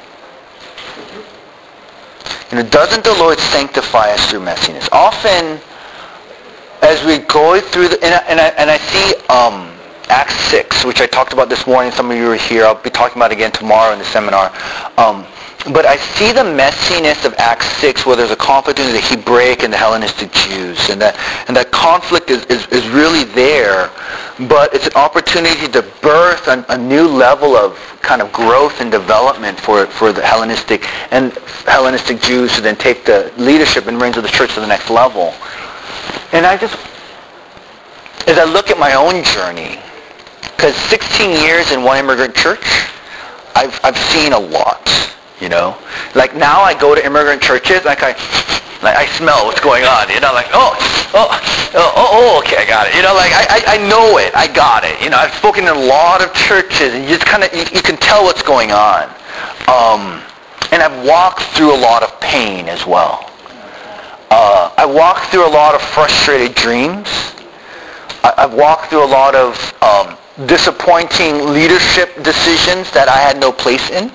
Doesn't the Lord sanctify us through messiness? Often, as we go through and I see Acts 6, which I talked about this morning. Some of you were here. I'll be talking about it again tomorrow in the seminar. But I see the messiness of Acts 6, where there's a conflict between the Hebraic and the Hellenistic Jews, and that conflict is really there. But it's an opportunity to birth a new level of kind of growth and development for the Hellenistic Jews to then take the leadership and reins of the church to the next level. And as I look at my own journey, because 16 years in one immigrant church, I've seen a lot, Like now I go to immigrant churches, I smell what's going on, like, okay, I got it. I know it, I got it. I've spoken in a lot of churches, and you just you can tell what's going on. And I've walked through a lot of pain as well. I walked through a lot of frustrated dreams. I've walked through a lot of disappointing leadership decisions that I had no place in.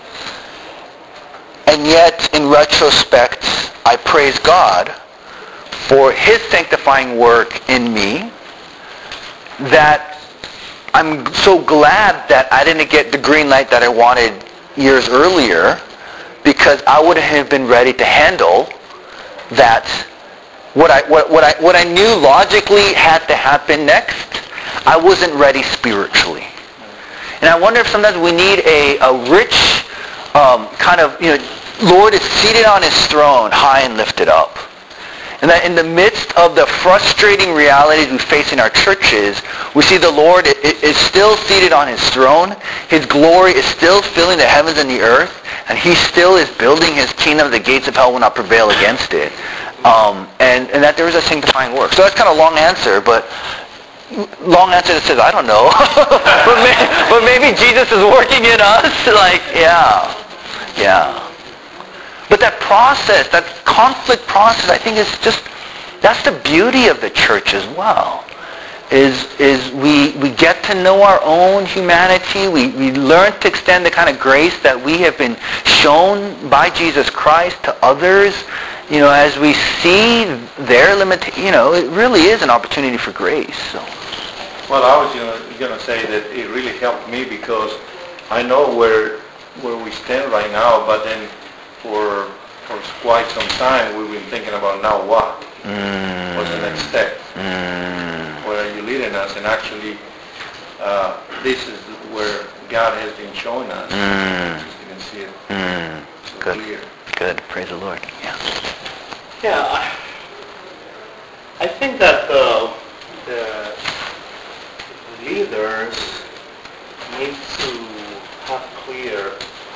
And yet, in retrospect, I praise God for His sanctifying work in me, that I'm so glad that I didn't get the green light that I wanted years earlier, because I wouldn't have been ready to handle that. What I knew logically had to happen next, I wasn't ready spiritually. And I wonder if sometimes we need a rich Lord is seated on His throne, high and lifted up. And that in the midst of the frustrating realities we face in our churches, we see the Lord is still seated on His throne. His glory is still filling the heavens and the earth. And He still is building His kingdom. The gates of hell will not prevail against it. And that there is a sanctifying work. So that's kind of a long answer, but long answer that says, I don't know. but maybe Jesus is working in us. Yeah. But that process, that conflict process, I think that's the beauty of the church as well. Is we get to know our own humanity. We learn to extend the kind of grace that we have been shown by Jesus Christ to others. as we see their limitation, it really is an opportunity for grace. So. Well, I was going to say that it really helped me because I know where we stand right now, but then for quite some time we've been thinking about now what? What's the next step? Where are you leading us? And actually, this is where God has been showing us. You can see it so Good. clear. Good. Praise the Lord. Yeah. Yeah, I think that the leaders need to have clear,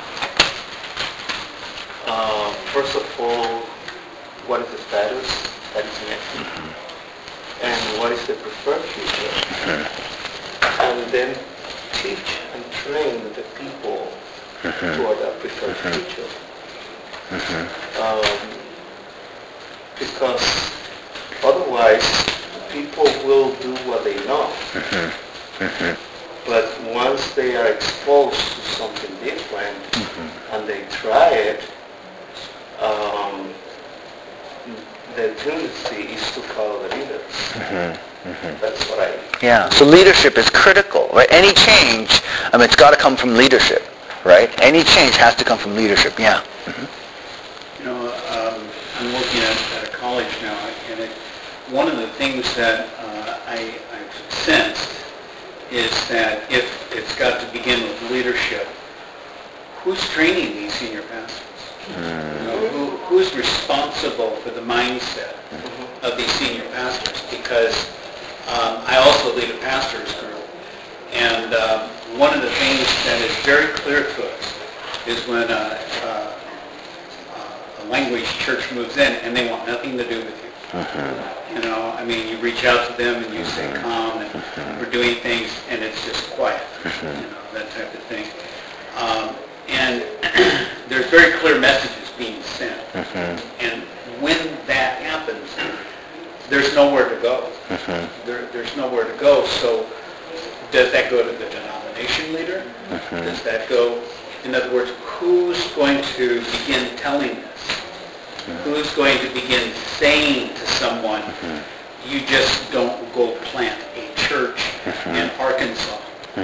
first of all, what is the status that is next, and what is the preferred future, and then teach and train the people toward that preferred future. Because otherwise people will do what they know. But once they are exposed to something different and they try it, the tendency is to follow the leaders. That's what I... Yeah, so leadership is critical, right? Any change, it's got to come from leadership, right? Any change has to come from leadership, yeah. I'm working at a college now, and one of the things that I've sensed is that if it's got to begin with leadership, who's training these senior pastors? Who's responsible for the mindset of these senior pastors? Because I also lead a pastors group, and one of the things that is very clear to us is when a language church moves in and they want nothing to do with you. You reach out to them and you say, come, and we're doing things, and it's just quiet, that type of thing. And there's very clear messages being sent. And when that happens, there's nowhere to go. There's nowhere to go. So does that go to the denomination leader? Does that go, in other words, who's going to begin telling this? Who's going to begin saying to someone, you just don't go plant a church in Arkansas,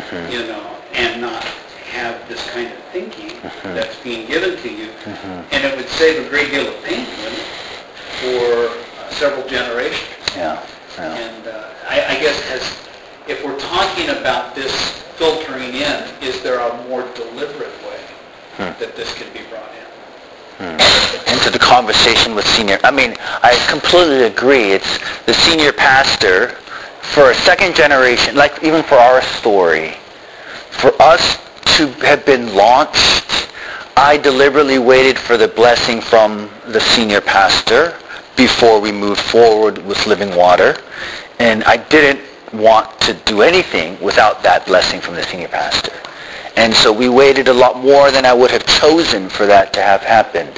and not have this kind of thinking that's being given to you. And it would save a great deal of pain, wouldn't it, for several generations. Yeah. And I guess if we're talking about this filtering in, is there a more deliberate way that this can be brought in? Into the conversation with senior. I completely agree. It's the senior pastor for a second generation, like even for our story, for us to have been launched, I deliberately waited for the blessing from the senior pastor before we moved forward with Living Water. And I didn't want to do anything without that blessing from the senior pastor. And so we waited a lot more than I would have chosen for that to have happened.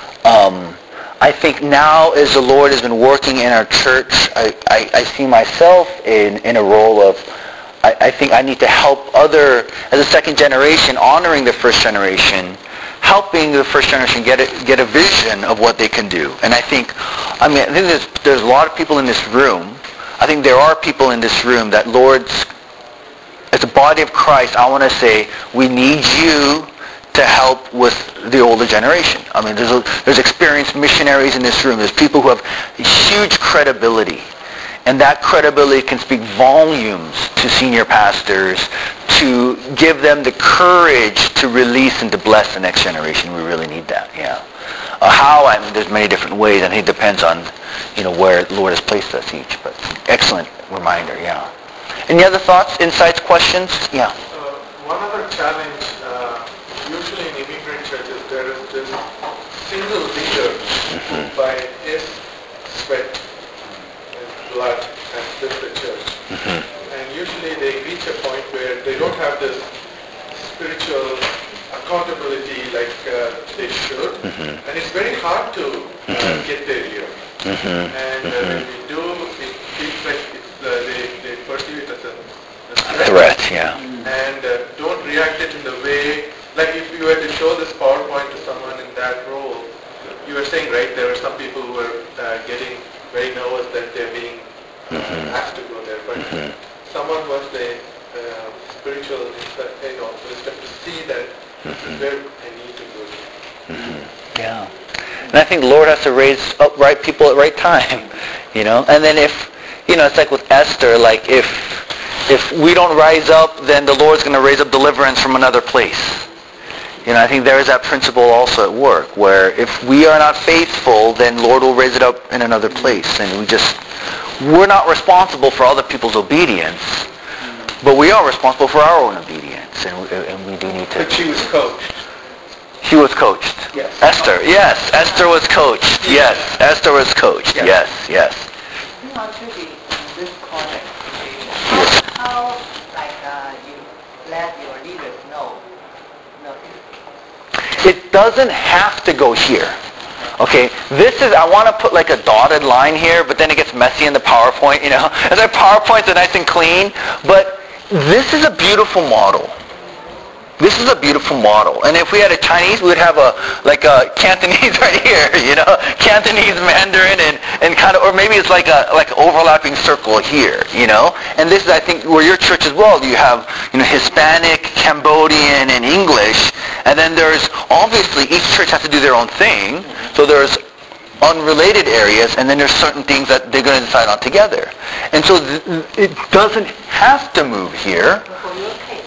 I think now as the Lord has been working in our church, I see myself in a role of, I think I need to help as a second generation, honoring the first generation, helping the first generation get a vision of what they can do. And I think there's a lot of people in this room. I think there are people in this room that as a body of Christ, I want to say, we need you to help with the older generation. There's experienced missionaries in this room. There's people who have huge credibility. And that credibility can speak volumes to senior pastors to give them the courage to release and to bless the next generation. We really need that, yeah. There's many different ways. I think it depends on, where the Lord has placed us each. But excellent reminder, yeah. Any other thoughts, insights, questions? Yeah. One other challenge, usually in immigrant churches, there is this single leader who by his sweat and blood has built the church. And usually they reach a point where they don't have this spiritual accountability like they should. And it's very hard to get there here. And when we do, it feels like they perceive it as a threat, yeah. And don't react it in the way, like if you were to show this PowerPoint to someone in that role, you are saying, right, there were some people who were getting very nervous that they're being asked to go there, but someone was the spiritual wisdom to see that where I need to go to. Yeah. And I think the Lord has to raise up right people at right time, And then if, it's like with Esther, like if we don't rise up, then the Lord's going to raise up deliverance from another place. I think there is that principle also at work, where if we are not faithful, then Lord will raise it up in another place. And we're not responsible for other people's obedience, but we are responsible for our own obedience, and we do need to. But she was coached. She was coached. Yes. Esther, yes. Esther was coached. Yes. Esther was coached. Yes. Yes. Actually, in this context, Yes. how you let your leaders know? It doesn't have to go here. Okay, I want to put like a dotted line here, but then it gets messy in the PowerPoint, And our PowerPoints are nice and clean, but this is a beautiful model. This is a beautiful model. And if we had a Chinese, we would have a Cantonese right here, Cantonese, Mandarin, and kind of, or maybe it's like an overlapping circle here, And this is, I think, where your church as well. You have, Hispanic, Cambodian, and English. And then there's, obviously, each church has to do their own thing. So there's unrelated areas, and then there's certain things that they're going to decide on together. And so it doesn't have to move here. For your case,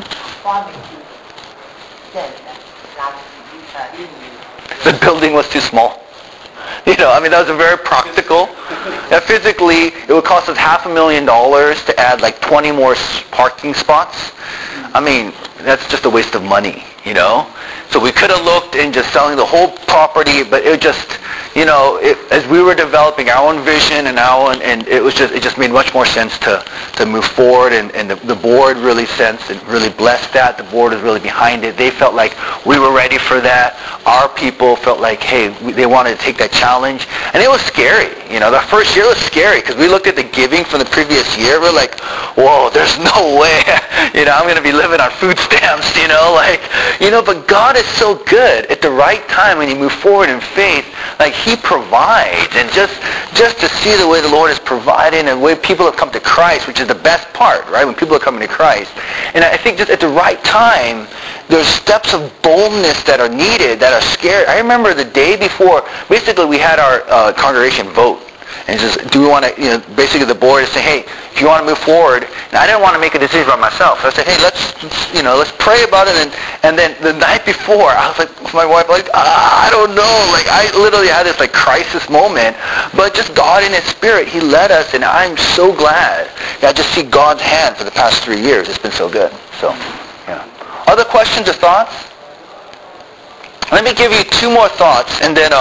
the building was too small. That was a very practical. Physically, it would cost us $500,000 to add like 20 more parking spots. That's just a waste of money, So we could have looked in just selling the whole property, but it just, as we were developing our own vision and it just made much more sense to move forward, and the board really sensed and really blessed that. The board was really behind it. They felt like we were ready for that. Our people felt like, hey, they wanted to take that challenge, and it was scary. The first year was scary because we looked at the giving from the previous year. We're like, whoa, there's no way, I'm going to be living on food stamps, but God is so good. At the right time, when you move forward in faith, He provides. And just to see the way the Lord is providing and the way people have come to Christ, which is the best part, right? When people are coming to Christ. And I think just at the right time, there's steps of boldness that are needed, that are scary. I remember the day before, basically we had our congregation vote. And just, do we want to, basically the board is saying, hey, if you want to move forward, and I didn't want to make a decision by myself. So I said, hey, let's pray about it. And then the night before, I was like, with my wife, I don't know. I literally had this crisis moment. But just God in His Spirit, He led us, and I'm so glad. I just see God's hand for the past 3 years. It's been so good. So, yeah. Other questions or thoughts? Let me give you 2 more thoughts, and then,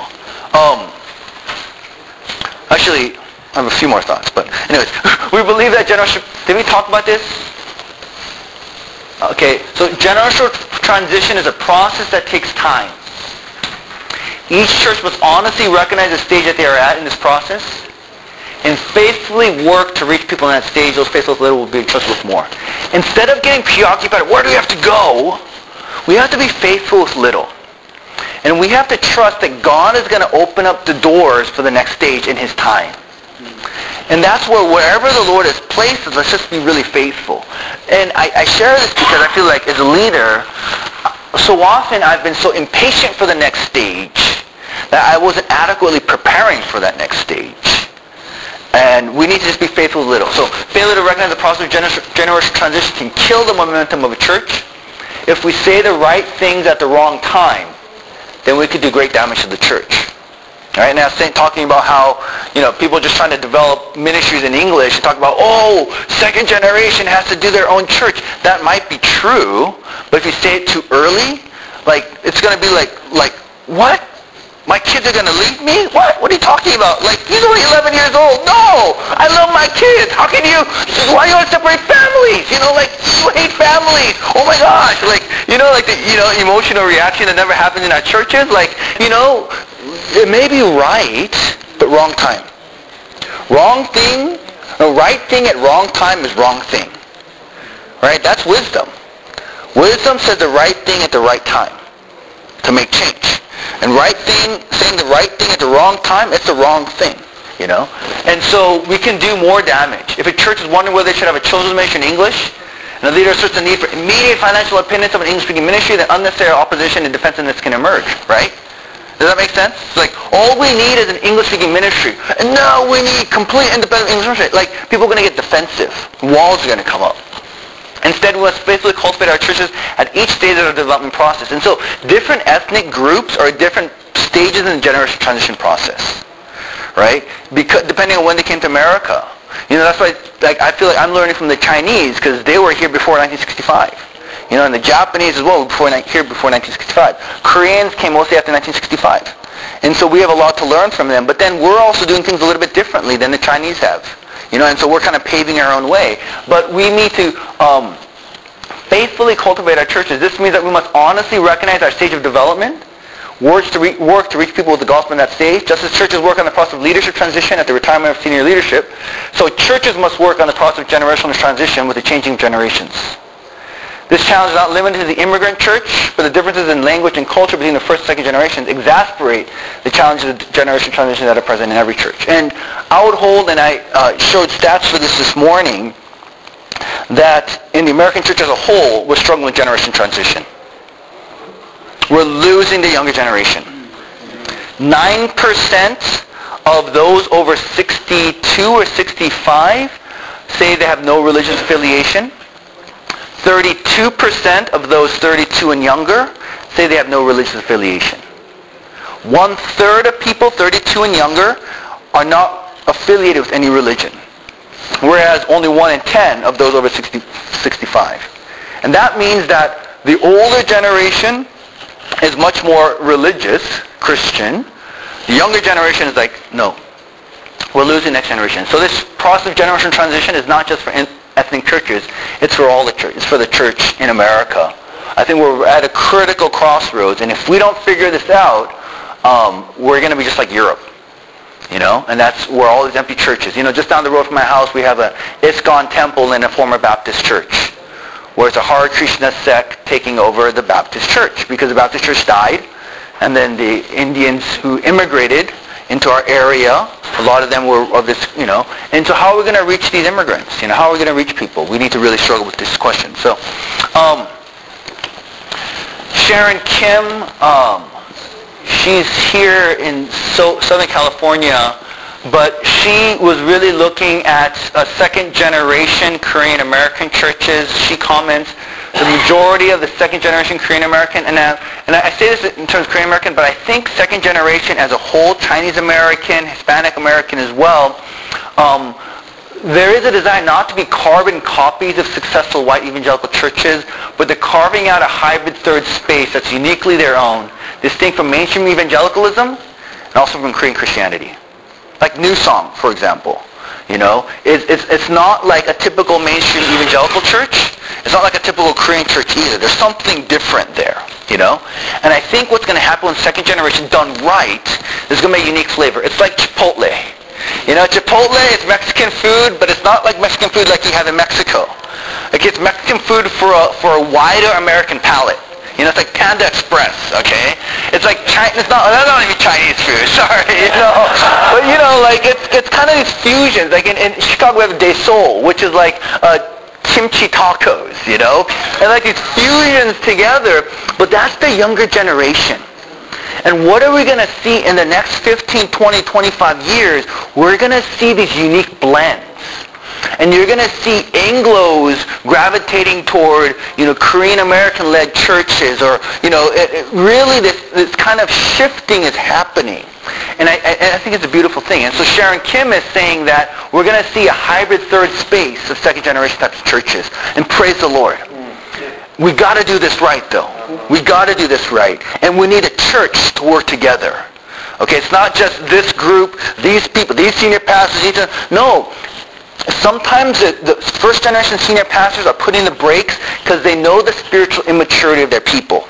actually, I have a few more thoughts, but anyways, we believe that generational... Did we talk about this? Okay, so generational transition is a process that takes time. Each church must honestly recognize the stage that they are at in this process and faithfully work to reach people in that stage. Those faithful little will be entrusted with more. Instead of getting preoccupied, where do we have to go? We have to be faithful with little. And we have to trust that God is going to open up the doors for the next stage in His time. And that's wherever the Lord has placed us, let's just be really faithful. And I share this because I feel like as a leader, so often I've been so impatient for the next stage that I wasn't adequately preparing for that next stage. And we need to just be faithful with little. So failure to recognize the process of generational transition can kill the momentum of a church. If we say the right things at the wrong time, then we could do great damage to the church. All right, now talking about how, people just trying to develop ministries in English and talk about, second generation has to do their own church. That might be true, but if you say it too early, it's going to be like, what? My kids are going to leave me? What? What are you talking about? He's only 11 years old. No! I love my kids. How can you? Why do you want to separate families? You hate families. Oh my gosh. The emotional reaction that never happens in our churches. It may be right, but wrong time. Wrong thing, right thing at wrong time is wrong thing. Right? That's wisdom. Wisdom says the right thing at the right time to make change. And saying the right thing at the wrong time, it's the wrong thing. And so we can do more damage. If a church is wondering whether they should have a children's ministry in English, and the leader asserts the need for immediate financial independence of an English-speaking ministry, then unnecessary opposition and defensiveness can emerge, right? Does that make sense? It's like, all we need is an English-speaking ministry. And no, we need complete independent English ministry. Like, people are going to get defensive. Walls are going to come up. Instead, we must faithfully cultivate our churches at each stage of the development process. And so, different ethnic groups are at different stages in the generation transition process. Right? Because depending on when they came to America. That's why I feel like I'm learning from the Chinese, because they were here before 1965. And the Japanese as well here before 1965. Koreans came mostly after 1965. And so we have a lot to learn from them. But then we're also doing things a little bit differently than the Chinese have. And so we're kind of paving our own way. But we need to faithfully cultivate our churches. This means that we must honestly recognize our stage of development, work to reach people with the gospel in that stage, just as churches work on the process of leadership transition at the retirement of senior leadership. So churches must work on the process of generational transition with the changing generations. This challenge is not limited to the immigrant church, but the differences in language and culture between the first and second generations exasperate the challenges of generation transition that are present in every church. And I would hold, and I showed stats for this morning, that in the American church as a whole, we're struggling with generation transition. We're losing the younger generation. 9% of those over 62 or 65 say they have no religious affiliation. 32% of those 32 and younger say they have no religious affiliation. 1/3 of people 32 and younger are not affiliated with any religion, whereas only 1 in 10 of those over 65. And that means that the older generation is much more religious, Christian. The younger generation is like, no, we're losing the next generation. So this process of generation transition is not just for ethnic churches, it's for all the church. It's for the church in America. I think we're at a critical crossroads, and if we don't figure this out, we're going to be just like Europe. And that's where all these empty churches. Just down the road from my house, we have a ISKCON temple in a former Baptist church, where it's a Hare Krishna sect taking over the Baptist church, because the Baptist church died, and then the Indians who immigrated into our area, a lot of them were of this, and so how are we going to reach these immigrants? How are we going to reach people? We need to really struggle with this question. So, Sharon Kim, she's here in Southern California, but she was really looking at second generation Korean American churches. She comments, the majority of the second generation Korean American, and I say this in terms of Korean American, but I think second generation as a whole, Chinese American, Hispanic American as well, there is a desire not to be carbon copies of successful white evangelical churches, but they're carving out a hybrid third space that's uniquely their own, distinct from mainstream evangelicalism and also from Korean Christianity. Like New Song, for example. It's not like a typical mainstream evangelical church. It's not like a typical Korean church either. There's something different there, And I think what's going to happen when second generation done right is going to be a unique flavor. It's like Chipotle. Chipotle is Mexican food, but it's not like Mexican food like you have in Mexico. Like it's Mexican food for a wider American palate. It's like Panda Express, okay? It's like that's not even Chinese food, sorry, But like it's kind of these fusions. Like in Chicago we have De Sol, which is like kimchi tacos, and like these fusions together. But that's the younger generation. And what are we going to see in the next 15, 20, 25 years? We're going to see these unique blends. And you're going to see Anglos gravitating toward, Korean American-led churches, or, really this kind of shifting is happening. And I think it's a beautiful thing. And so Sharon Kim is saying that we're going to see a hybrid third space of second generation types of churches. And praise the Lord. We got to do this right, though. We got to do this right. And we need a church to work together. Okay, it's not just this group, these people, these senior pastors. No. Sometimes the first generation senior pastors are putting the brakes because they know the spiritual immaturity of their people.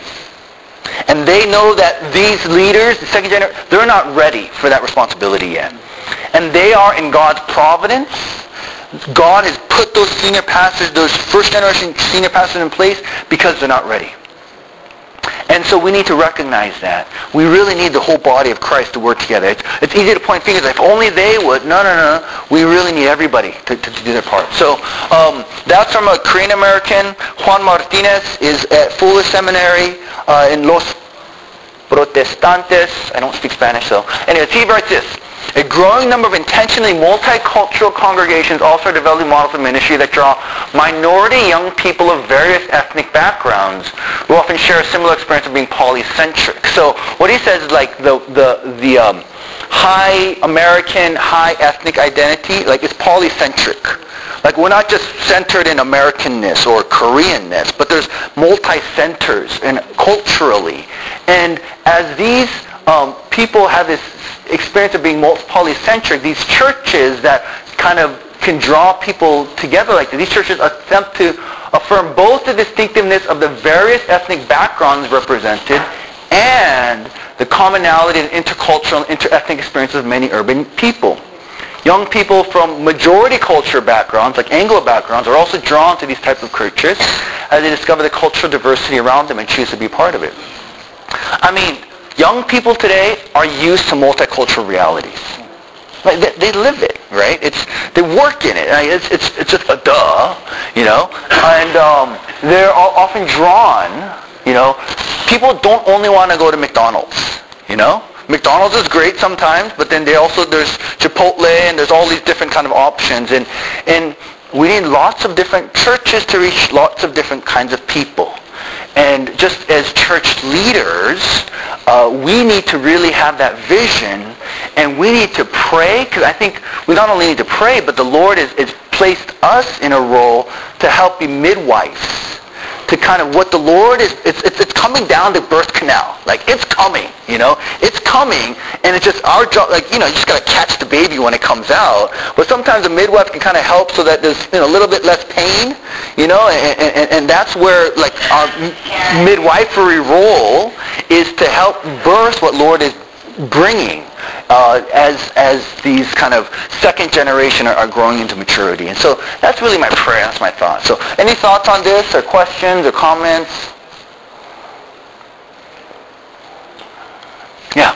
And they know that these leaders, the second generation, they're not ready for that responsibility yet. And they are in God's providence. God has put those senior pastors, those first generation senior pastors in place because they're not ready. And so we need to recognize that. We really need the whole body of Christ to work together. It's easy to point fingers. If only they would. No. We really need everybody to do their part. So that's from a Korean American. Juan Martinez is at Fuller Seminary in Los Protestantes. I don't speak Spanish, so. Anyways, he writes this. A growing number of intentionally multicultural congregations also are developing models of ministry that draw minority young people of various ethnic backgrounds who often share a similar experience of being polycentric. So what he says is like the high American, high ethnic identity, like is polycentric. Like we're not just centered in Americanness or Koreanness, but there's multi-centers and culturally. And as these people have this experience of being polycentric, these churches that kind of can draw people together like this, these churches attempt to affirm both the distinctiveness of the various ethnic backgrounds represented and the commonality and intercultural and interethnic experiences of many urban people. Young people from majority culture backgrounds, like Anglo backgrounds, are also drawn to these types of churches as they discover the cultural diversity around them and choose to be part of it. I mean, young people today are used to multicultural realities. Like they live it, right? They work in it. It's just a duh, you know. And they're often drawn, you know. People don't only want to go to McDonald's, you know. McDonald's is great sometimes, but then there's Chipotle and there's all these different kind of options. And we need lots of different churches to reach lots of different kinds of people. And just as church leaders, we need to really have that vision, and we need to pray, because I think we not only need to pray, but the Lord has placed us in a role to help be midwives, to kind of what the Lord is, it's coming down to birth canal. Like, it's coming, you know? It's coming, and it's just our job, like, you know, you just got to catch the baby when it comes out. But sometimes a midwife can kind of help so that there's, you know, a little bit less pain, you know? And that's where, like, our midwifery role is to help birth what Lord is bringing as these kind of second generation are growing into maturity. And so that's really my prayer. That's my thought. So any thoughts on this or questions or comments? Yeah.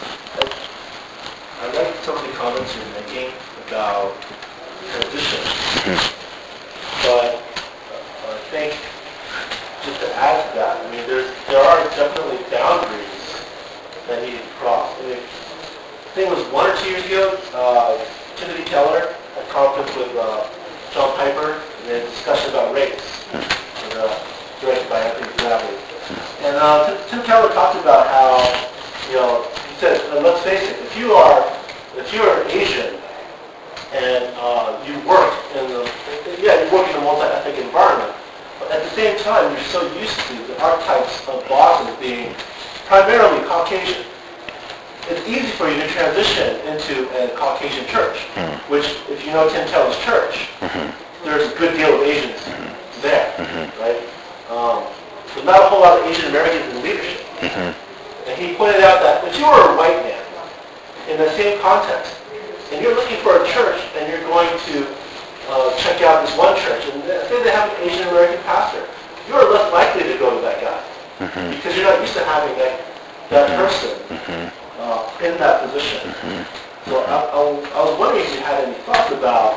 I like some of the comments you're making about transition. But I think just to add to that, I mean, there are definitely boundaries that need to cross. I mean, I think it was 1 or 2 years ago, Timothy Keller at a conference with John Piper, and they had a discussion about race, directed by Anthony Bradley. And Tim Keller talked about how, you know, he said, let's face it, if you're Asian and you work in a multi-ethnic environment, but at the same time you're so used to the archetypes of Boston being primarily Caucasian, it's easy for you to transition into a Caucasian church, which, if you know Tim Keller's church, there's a good deal of Asians there, right? There's not a whole lot of Asian Americans in leadership. And he pointed out that if you were a white man in the same context, and you're looking for a church, and you're going to check out this one church, and say they have an Asian American pastor, you are less likely to go to that guy, because you're not used to having that person in that position. So I was wondering if you had any thoughts about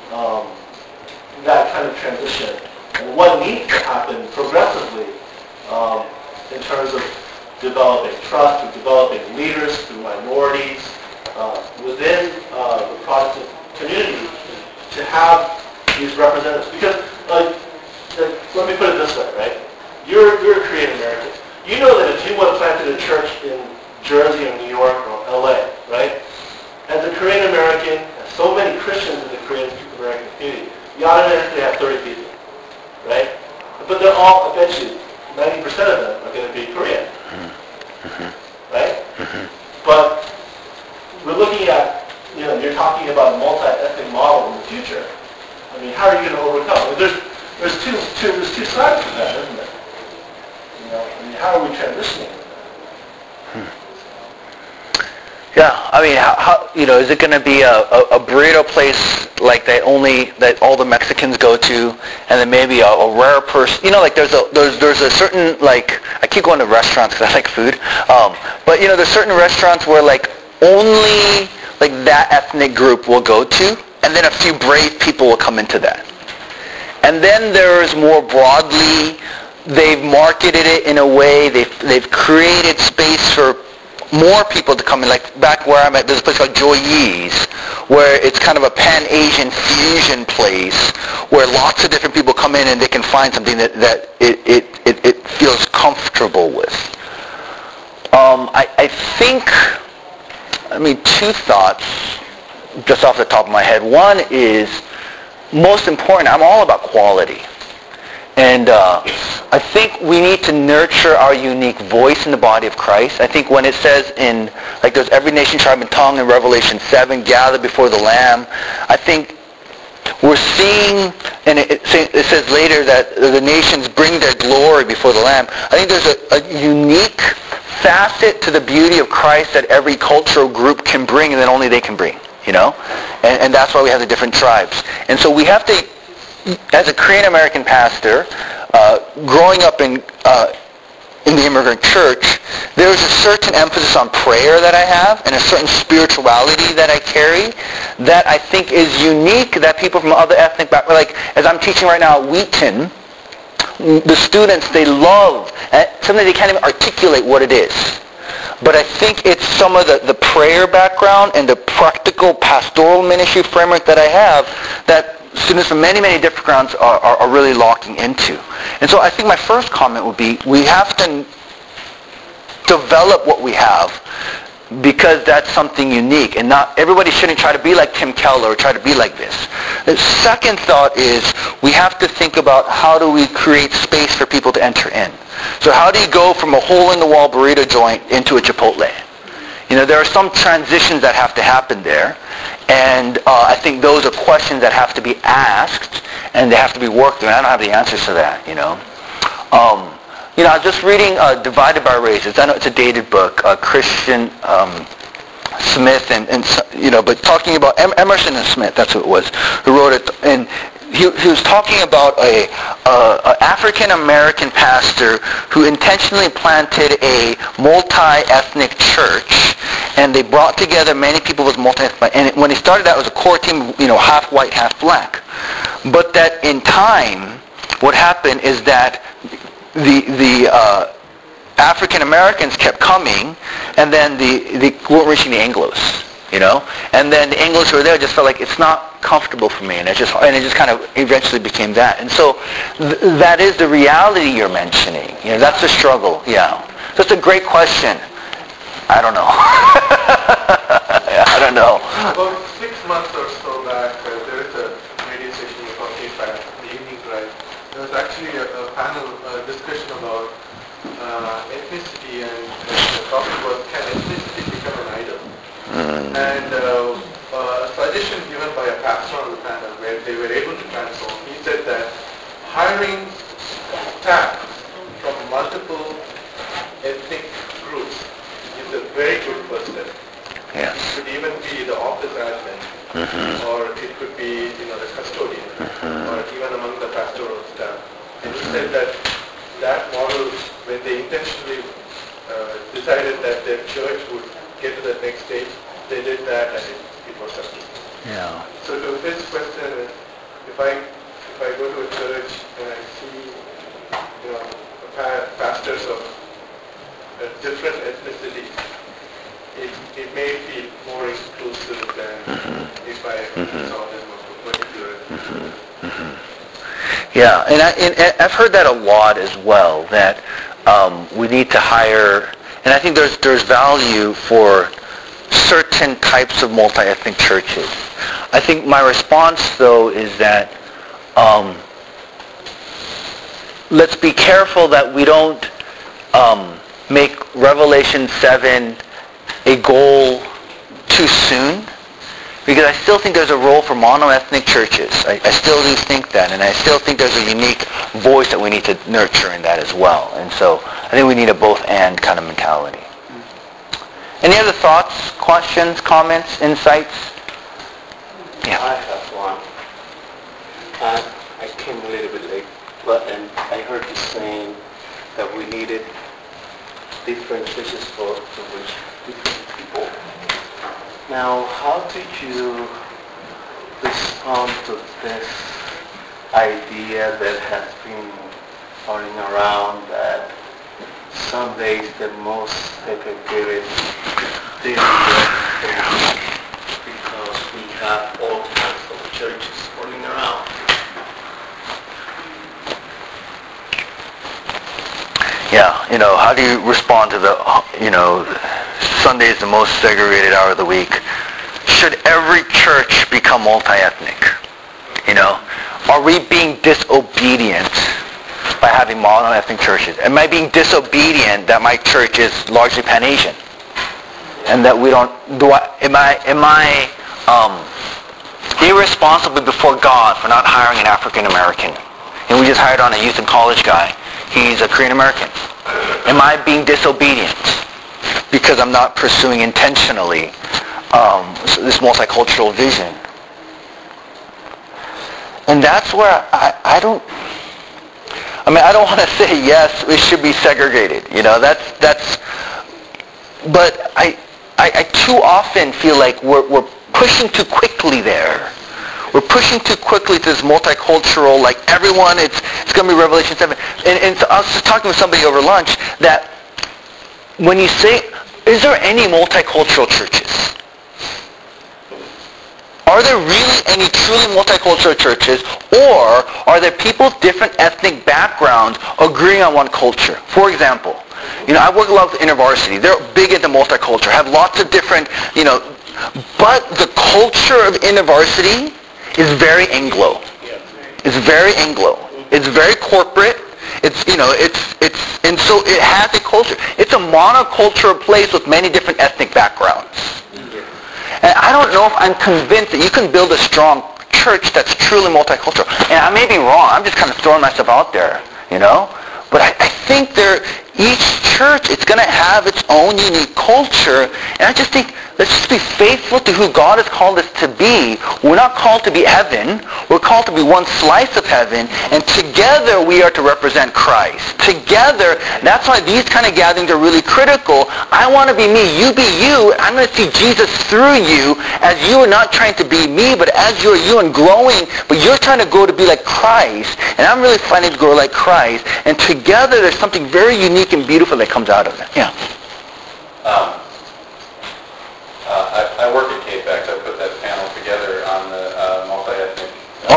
that kind of transition and what needs to happen progressively in terms of developing trust, through developing leaders, through minorities within the Protestant community to have these representatives. Because let me put it this way, right? You're a Korean American. You know that if you would have planted a church in Jersey or New York or LA, right? As a Korean American, as so many Christians in the Korean American community, you automatically have 30 people, right? But they're all, I bet you, 90% of them are going to be Korean, right? But we're looking at, you know, you're talking about a multi-ethnic model in the future. I mean, how are you going to overcome? I mean, there's two sides to that, isn't there? You know, I mean, how are we transitioning? Yeah, I mean, how is it going to be a burrito place like that all the Mexicans go to, and then maybe a rare person? Like there's a certain, like, I keep going to restaurants because I like food, but there's certain restaurants where like only like that ethnic group will go to, and then a few brave people will come into that. And then there's more broadly, they've marketed it in a way, they've created space for more people to come in. Like back where I'm at, there's a place called Joy Yee's, where it's kind of a Pan-Asian fusion place where lots of different people come in and they can find something that it feels comfortable with. I think, two thoughts just off the top of my head. One is, most important, I'm all about quality. And I think we need to nurture our unique voice in the body of Christ. I think when it says in, like there's every nation, tribe, and tongue in Revelation 7, gather before the Lamb, I think we're seeing, and it says later that the nations bring their glory before the Lamb. I think there's a unique facet to the beauty of Christ that every cultural group can bring and that only they can bring, And that's why we have the different tribes. And so we have to, as a Korean American pastor, growing up in the immigrant church, there's a certain emphasis on prayer that I have and a certain spirituality that I carry that I think is unique that people from other ethnic backgrounds, like as I'm teaching right now at Wheaton, the students, they love, sometimes they can't even articulate what it is. But I think it's some of the prayer background and the practical pastoral ministry framework that I have that students from many, many different backgrounds are really locking into. And so I think my first comment would be we have to develop what we have because that's something unique. And not everybody shouldn't try to be like Tim Keller or try to be like this. The second thought is we have to think about how do we create space for people to enter in. So how do you go from a hole-in-the-wall burrito joint into a Chipotle? There are some transitions that have to happen there. And I think those are questions that have to be asked and they have to be worked through. And I don't have the answers to that, I was just reading Divided by Races. I know it's a dated book, Christian Smith, but talking about Emerson and Smith, that's who it was, who wrote it. And he was talking about a African-American pastor who intentionally planted a multi-ethnic church, and they brought together many people with multi-ethnic, and when he started out, it was a core team, half white, half black. But that in time, what happened is that the African Americans kept coming, and then they weren't reaching the Anglos, and then the Anglos who were there just felt like it's not comfortable for me, and it just kind of eventually became that. And so that is the reality you're mentioning. That's the struggle. Yeah, so it's a great question. I don't know. I don't know. About 6 months or so back, there is a radio station called KFAX, the evening drive. There was actually a panel discussion about ethnicity, and the topic was, can ethnicity become an idol? And a suggestion given by a pastor on the panel where they were able to transform, he said that hiring staff from multiple ethnic groups is a very good first step. Yes. It could even be the office admin, or it could be the custodian, or even among the pastoral staff. And he said that model, when they intentionally decided that their church would get to the next stage, they did that, and it was successful. Yeah. So to his question, if I go to a church and I see pastors of different ethnicities, it may feel more exclusive than if I saw them of a particular ethnicity. Yeah, and I've heard that a lot as well, that we need to hire, and I think there's value for certain types of multi-ethnic churches. I think my response, though, is that let's be careful that we don't make Revelation 7 a goal too soon, because I still think there's a role for mono-ethnic churches. I still do think that, and I still think there's a unique voice that we need to nurture in that as well. And so I think we need a both-and kind of mentality. Any other thoughts, questions, comments, insights? Yeah. I have one. I came a little bit late, and I heard you saying that we needed different churches to reach different people. Now, how did you respond to this idea that has been running around that some days the most segregated day because we have all kinds of churches running around? Yeah, how do you respond to the, Sunday is the most segregated hour of the week? Should every church become multi-ethnic? Are we being disobedient by having mono-ethnic churches? Am I being disobedient that my church is largely Pan-Asian? And that we don't, am I irresponsible before God for not hiring an African American? And we just hired on a youth and college guy. He's a Korean American. Am I being disobedient because I'm not pursuing intentionally this multicultural vision? And that's where I don't want to say yes, it should be segregated. But I too often feel like we're pushing too quickly there. We're pushing too quickly to this multicultural, like everyone, it's going to be Revelation 7. And so I was just talking with somebody over lunch that when you say, is there any multicultural churches? Are there really any truly multicultural churches, or are there people with different ethnic backgrounds agreeing on one culture? For example, I work a lot with InterVarsity. They're big into multicultural, have lots of different, but the culture of InterVarsity is very Anglo. It's very Anglo. It's very corporate. And so it has a culture. It's a monocultural place with many different ethnic backgrounds. And I don't know if I'm convinced that you can build a strong church that's truly multicultural. And I may be wrong. I'm just kind of throwing myself out there, But I think each church, it's going to have its own unique culture. And I just think, let's just be faithful to who God has called us to be. We're not called to be heaven. We're called to be one slice of heaven. And together we are to represent Christ. Together, that's why these kind of gatherings are really critical. I want to be me. You be you. I'm going to see Jesus through you as you are not trying to be me, but as you are you and growing. But you're trying to grow to be like Christ. And I'm really finding to grow like Christ. And together there's something very unique and beautiful that comes out of it. Yeah. I work at KFAX. I put that panel together on the multi-ethnic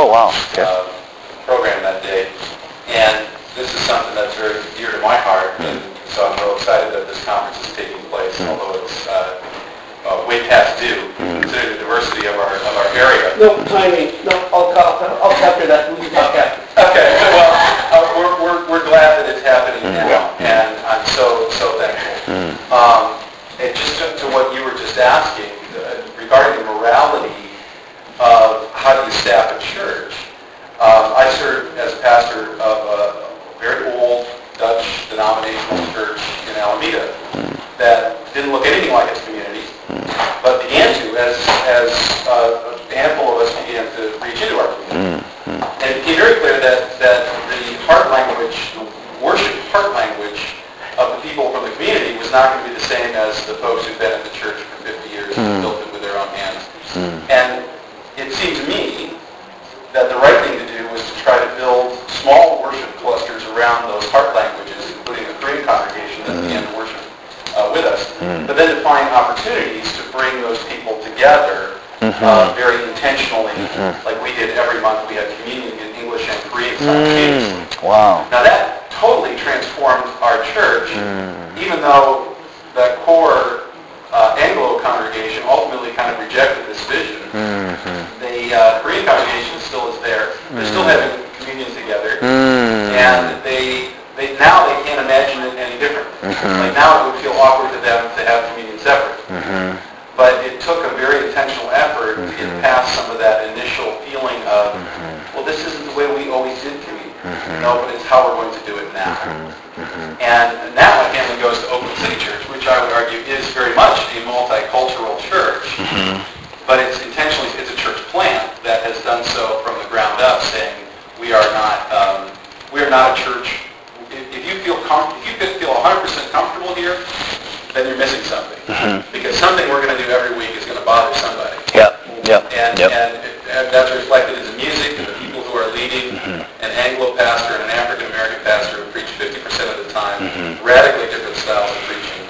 program that day. And this is something that's very dear to my heart. And so I'm real excited that this conference is taking place, although it's way past due, considering the diversity of our area. No timing. No, I'll capture that. We can talk after. Okay. Well, we're glad that it's happening now, and I'm so thankful. And just to what you were just asking regarding the morality of how do you staff a church. I served as a pastor of a very old Dutch denominational church in Alameda that didn't look anything like its community, but began to as a handful of us began to reach into our community. And it became very clear that the heart language, the worship heart language of the people from the community was not going to be the same as the folks who've been at the church for 50 years and built it with their own hands. And it seemed to me that the right thing to do was to try to build small worship clusters around those heart languages, including a Korean congregation that began to worship with us, but then to find opportunities to bring those people together very intentionally, like we did every month. We had communion in English and Korean simultaneously. Wow. Now that totally transformed our church, even though the core Anglo congregation ultimately kind of rejected this vision. The Korean congregation still is there. They're still having communion together, and they now they can't imagine it any different. Like now it would feel awkward to them to have communion separate. But it took a very intentional effort to get past some of that initial feeling of, well, this isn't the way we always did communion. No, but it's how we're going to do it now. And now my family goes to Oakland City Church, which I would argue is very much a you're not a church, if you feel 100% comfortable here, then you're missing something. Because something we're going to do every week is going to bother somebody. And that's reflected in the music and the people who are leading. An Anglo pastor and an African American pastor who preach 50% of the time, radically different style of preaching.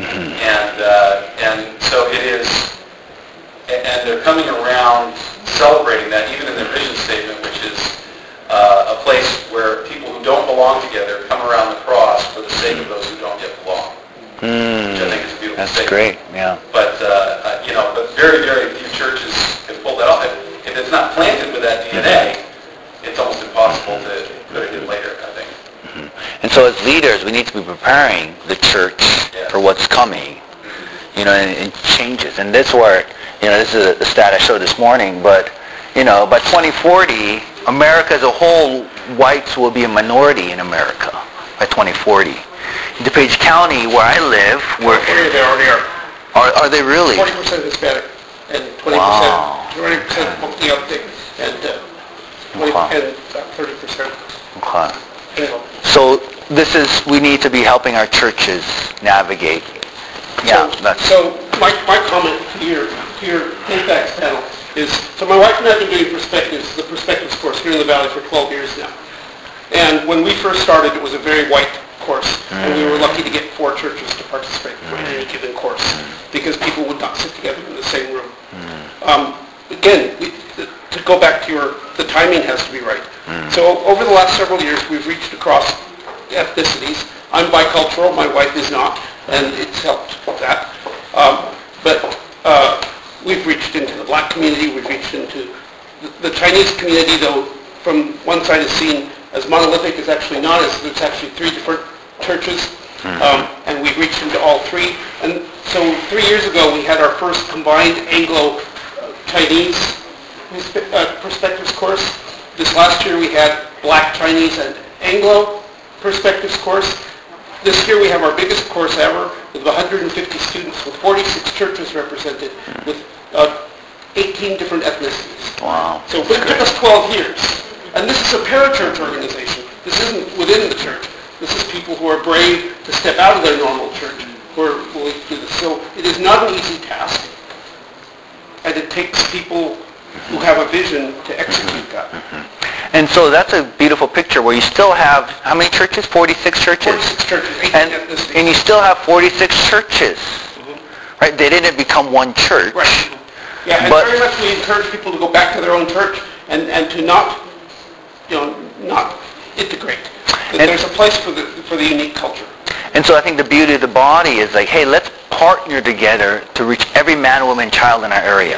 And so it is, and they're coming around celebrating that, even in their vision statement, which is a place where people who don't belong together come around the cross for the sake of those who don't yet belong. Which I think is a beautiful That's statement. great, yeah. But, but very, very few churches can pull that off. If it's not planted with that DNA, it's almost impossible to put it in later, I think. And so as leaders, we need to be preparing the church for what's coming, and changes. And this is where, this is a stat I showed this morning, but, by 2040, America as a whole, whites will be a minority in America by 2040. In DuPage County, where I live, They already are. Are they really? 40% Hispanic and 20%, Wow. 20% the uptick, and 20% about 30%. Okay. So we need to be helping our churches navigate. So my comment to your Impacts panel is, so my wife and I have been doing the Perspectives course here in the Valley for 12 years now. And when we first started, it was a very white course, and we were lucky to get 4 churches to participate in any given course, because people would not sit together in the same room. Again, to go back to the timing has to be right. So over the last several years, we've reached across ethnicities. I'm bicultural, my wife is not, and it's helped with that. But we've reached into the black community, we've reached into the Chinese community, though from one side is seen as monolithic, is actually not. There's actually 3 different churches, and we've reached into all 3. And so 3 years ago, we had our first combined Anglo-Chinese Perspectives course. This last year, we had Black, Chinese, and Anglo Perspectives course. This year, we have our biggest course ever, with 150 students, with 46 churches represented, with 18 different ethnicities. Wow. So it took us 12 years. And this is a parachurch organization. This isn't within the church. This is people who are brave to step out of their normal church, who are willing to do this. So it is not an easy task, and it takes people who have a vision to execute that. And so that's a beautiful picture where you still have, how many churches? 46 churches? 46 churches, 18 ethnicities. And you still have 46 churches, right? They didn't become one church. Right. Yeah, and very much we encourage people to go back to their own church and to not integrate. That there's a place for the unique culture. And so I think the beauty of the body is like, hey, let's partner together to reach every man, woman, child in our area.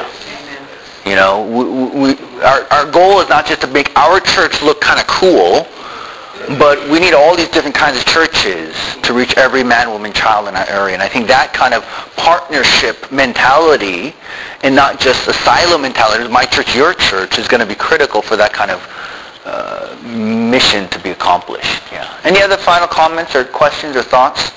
Our goal is not just to make our church look kind of cool, but we need all these different kinds of churches to reach every man, woman, child in our area. And I think that kind of partnership mentality, and not just a silo mentality, my church, your church, is going to be critical for that kind of mission to be accomplished. Yeah. Any other final comments or questions or thoughts?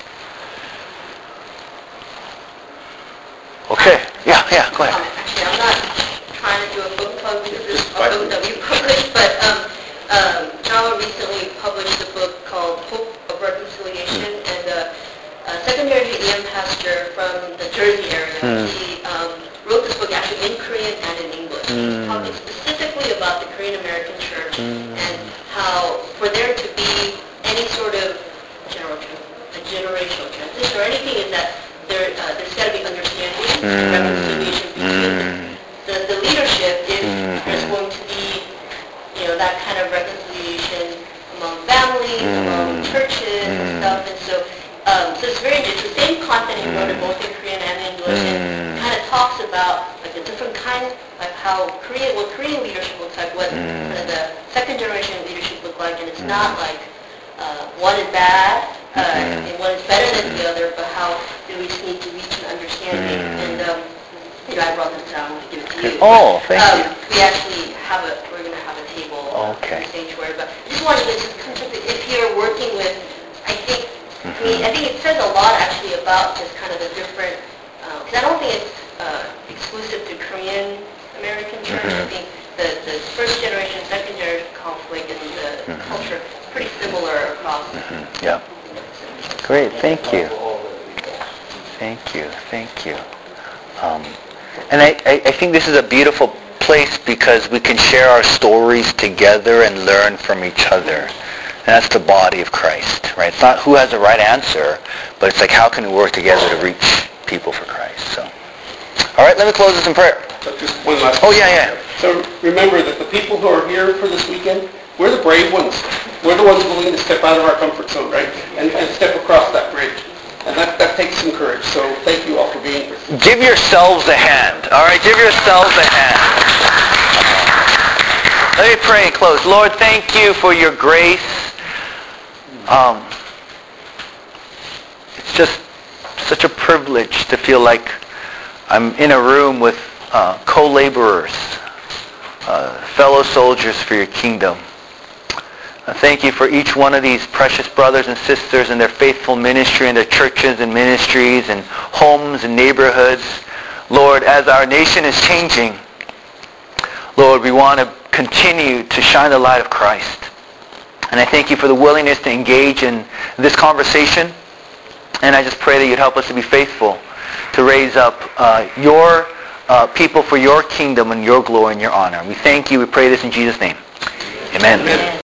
Okay. Yeah, go ahead. Actually, I'm not trying to do a book plug because it's a book that we published, but Nala recently published a book called Hope of Reconciliation, and a secondary EM pastor from the Jersey area, he wrote this book actually in Korean and in English, talking specifically about the Korean American church and how for there to be any sort of generational transition or anything, is that there's got to be understanding and reconciliation between the leadership if there's going to be that kind of reconciliation among families, among churches and stuff. And so it's very interesting. The same content he wrote it both in Korean and English, and kind of talks about like the different kinds, like how what Korean leadership looks like, what the second generation leadership look like, and it's not like one is bad and one is better than the other, but how we just need to reach an understanding. And I brought this down to give it to you. Oh, thank you. We actually we're going to have a table in the sanctuary, but I just wanted to concept if you're working with, I think it says a lot actually about just kind of the different, because I don't think it's exclusive to Korean American church. I think the first generation, second generation conflict and the culture is pretty similar similar process. Yeah. Great. Thank you. Thank you. And I think this is a beautiful place because we can share our stories together and learn from each other. And that's the body of Christ, right? It's not who has the right answer, but it's like how can we work together to reach people for Christ. So, all right, let me close this in prayer. So just one last. Oh, yeah. So remember that the people who are here for this weekend, we're the brave ones. We're the ones willing to step out of our comfort zone, right? And step across that bridge. And that takes some courage. So thank you all for being here. Give yourselves a hand. All right, give yourselves a hand. Let me pray and close. Lord, thank you for your grace. It's just such a privilege to feel like I'm in a room with co-laborers, fellow soldiers for your kingdom. Thank you for each one of these precious brothers and sisters and their faithful ministry and their churches and ministries and homes and neighborhoods. Lord, as our nation is changing, Lord, we want to continue to shine the light of Christ. And I thank you for the willingness to engage in this conversation. And I just pray that you'd help us to be faithful to raise up your people for your kingdom and your glory and your honor. We thank you. We pray this in Jesus' name. Amen.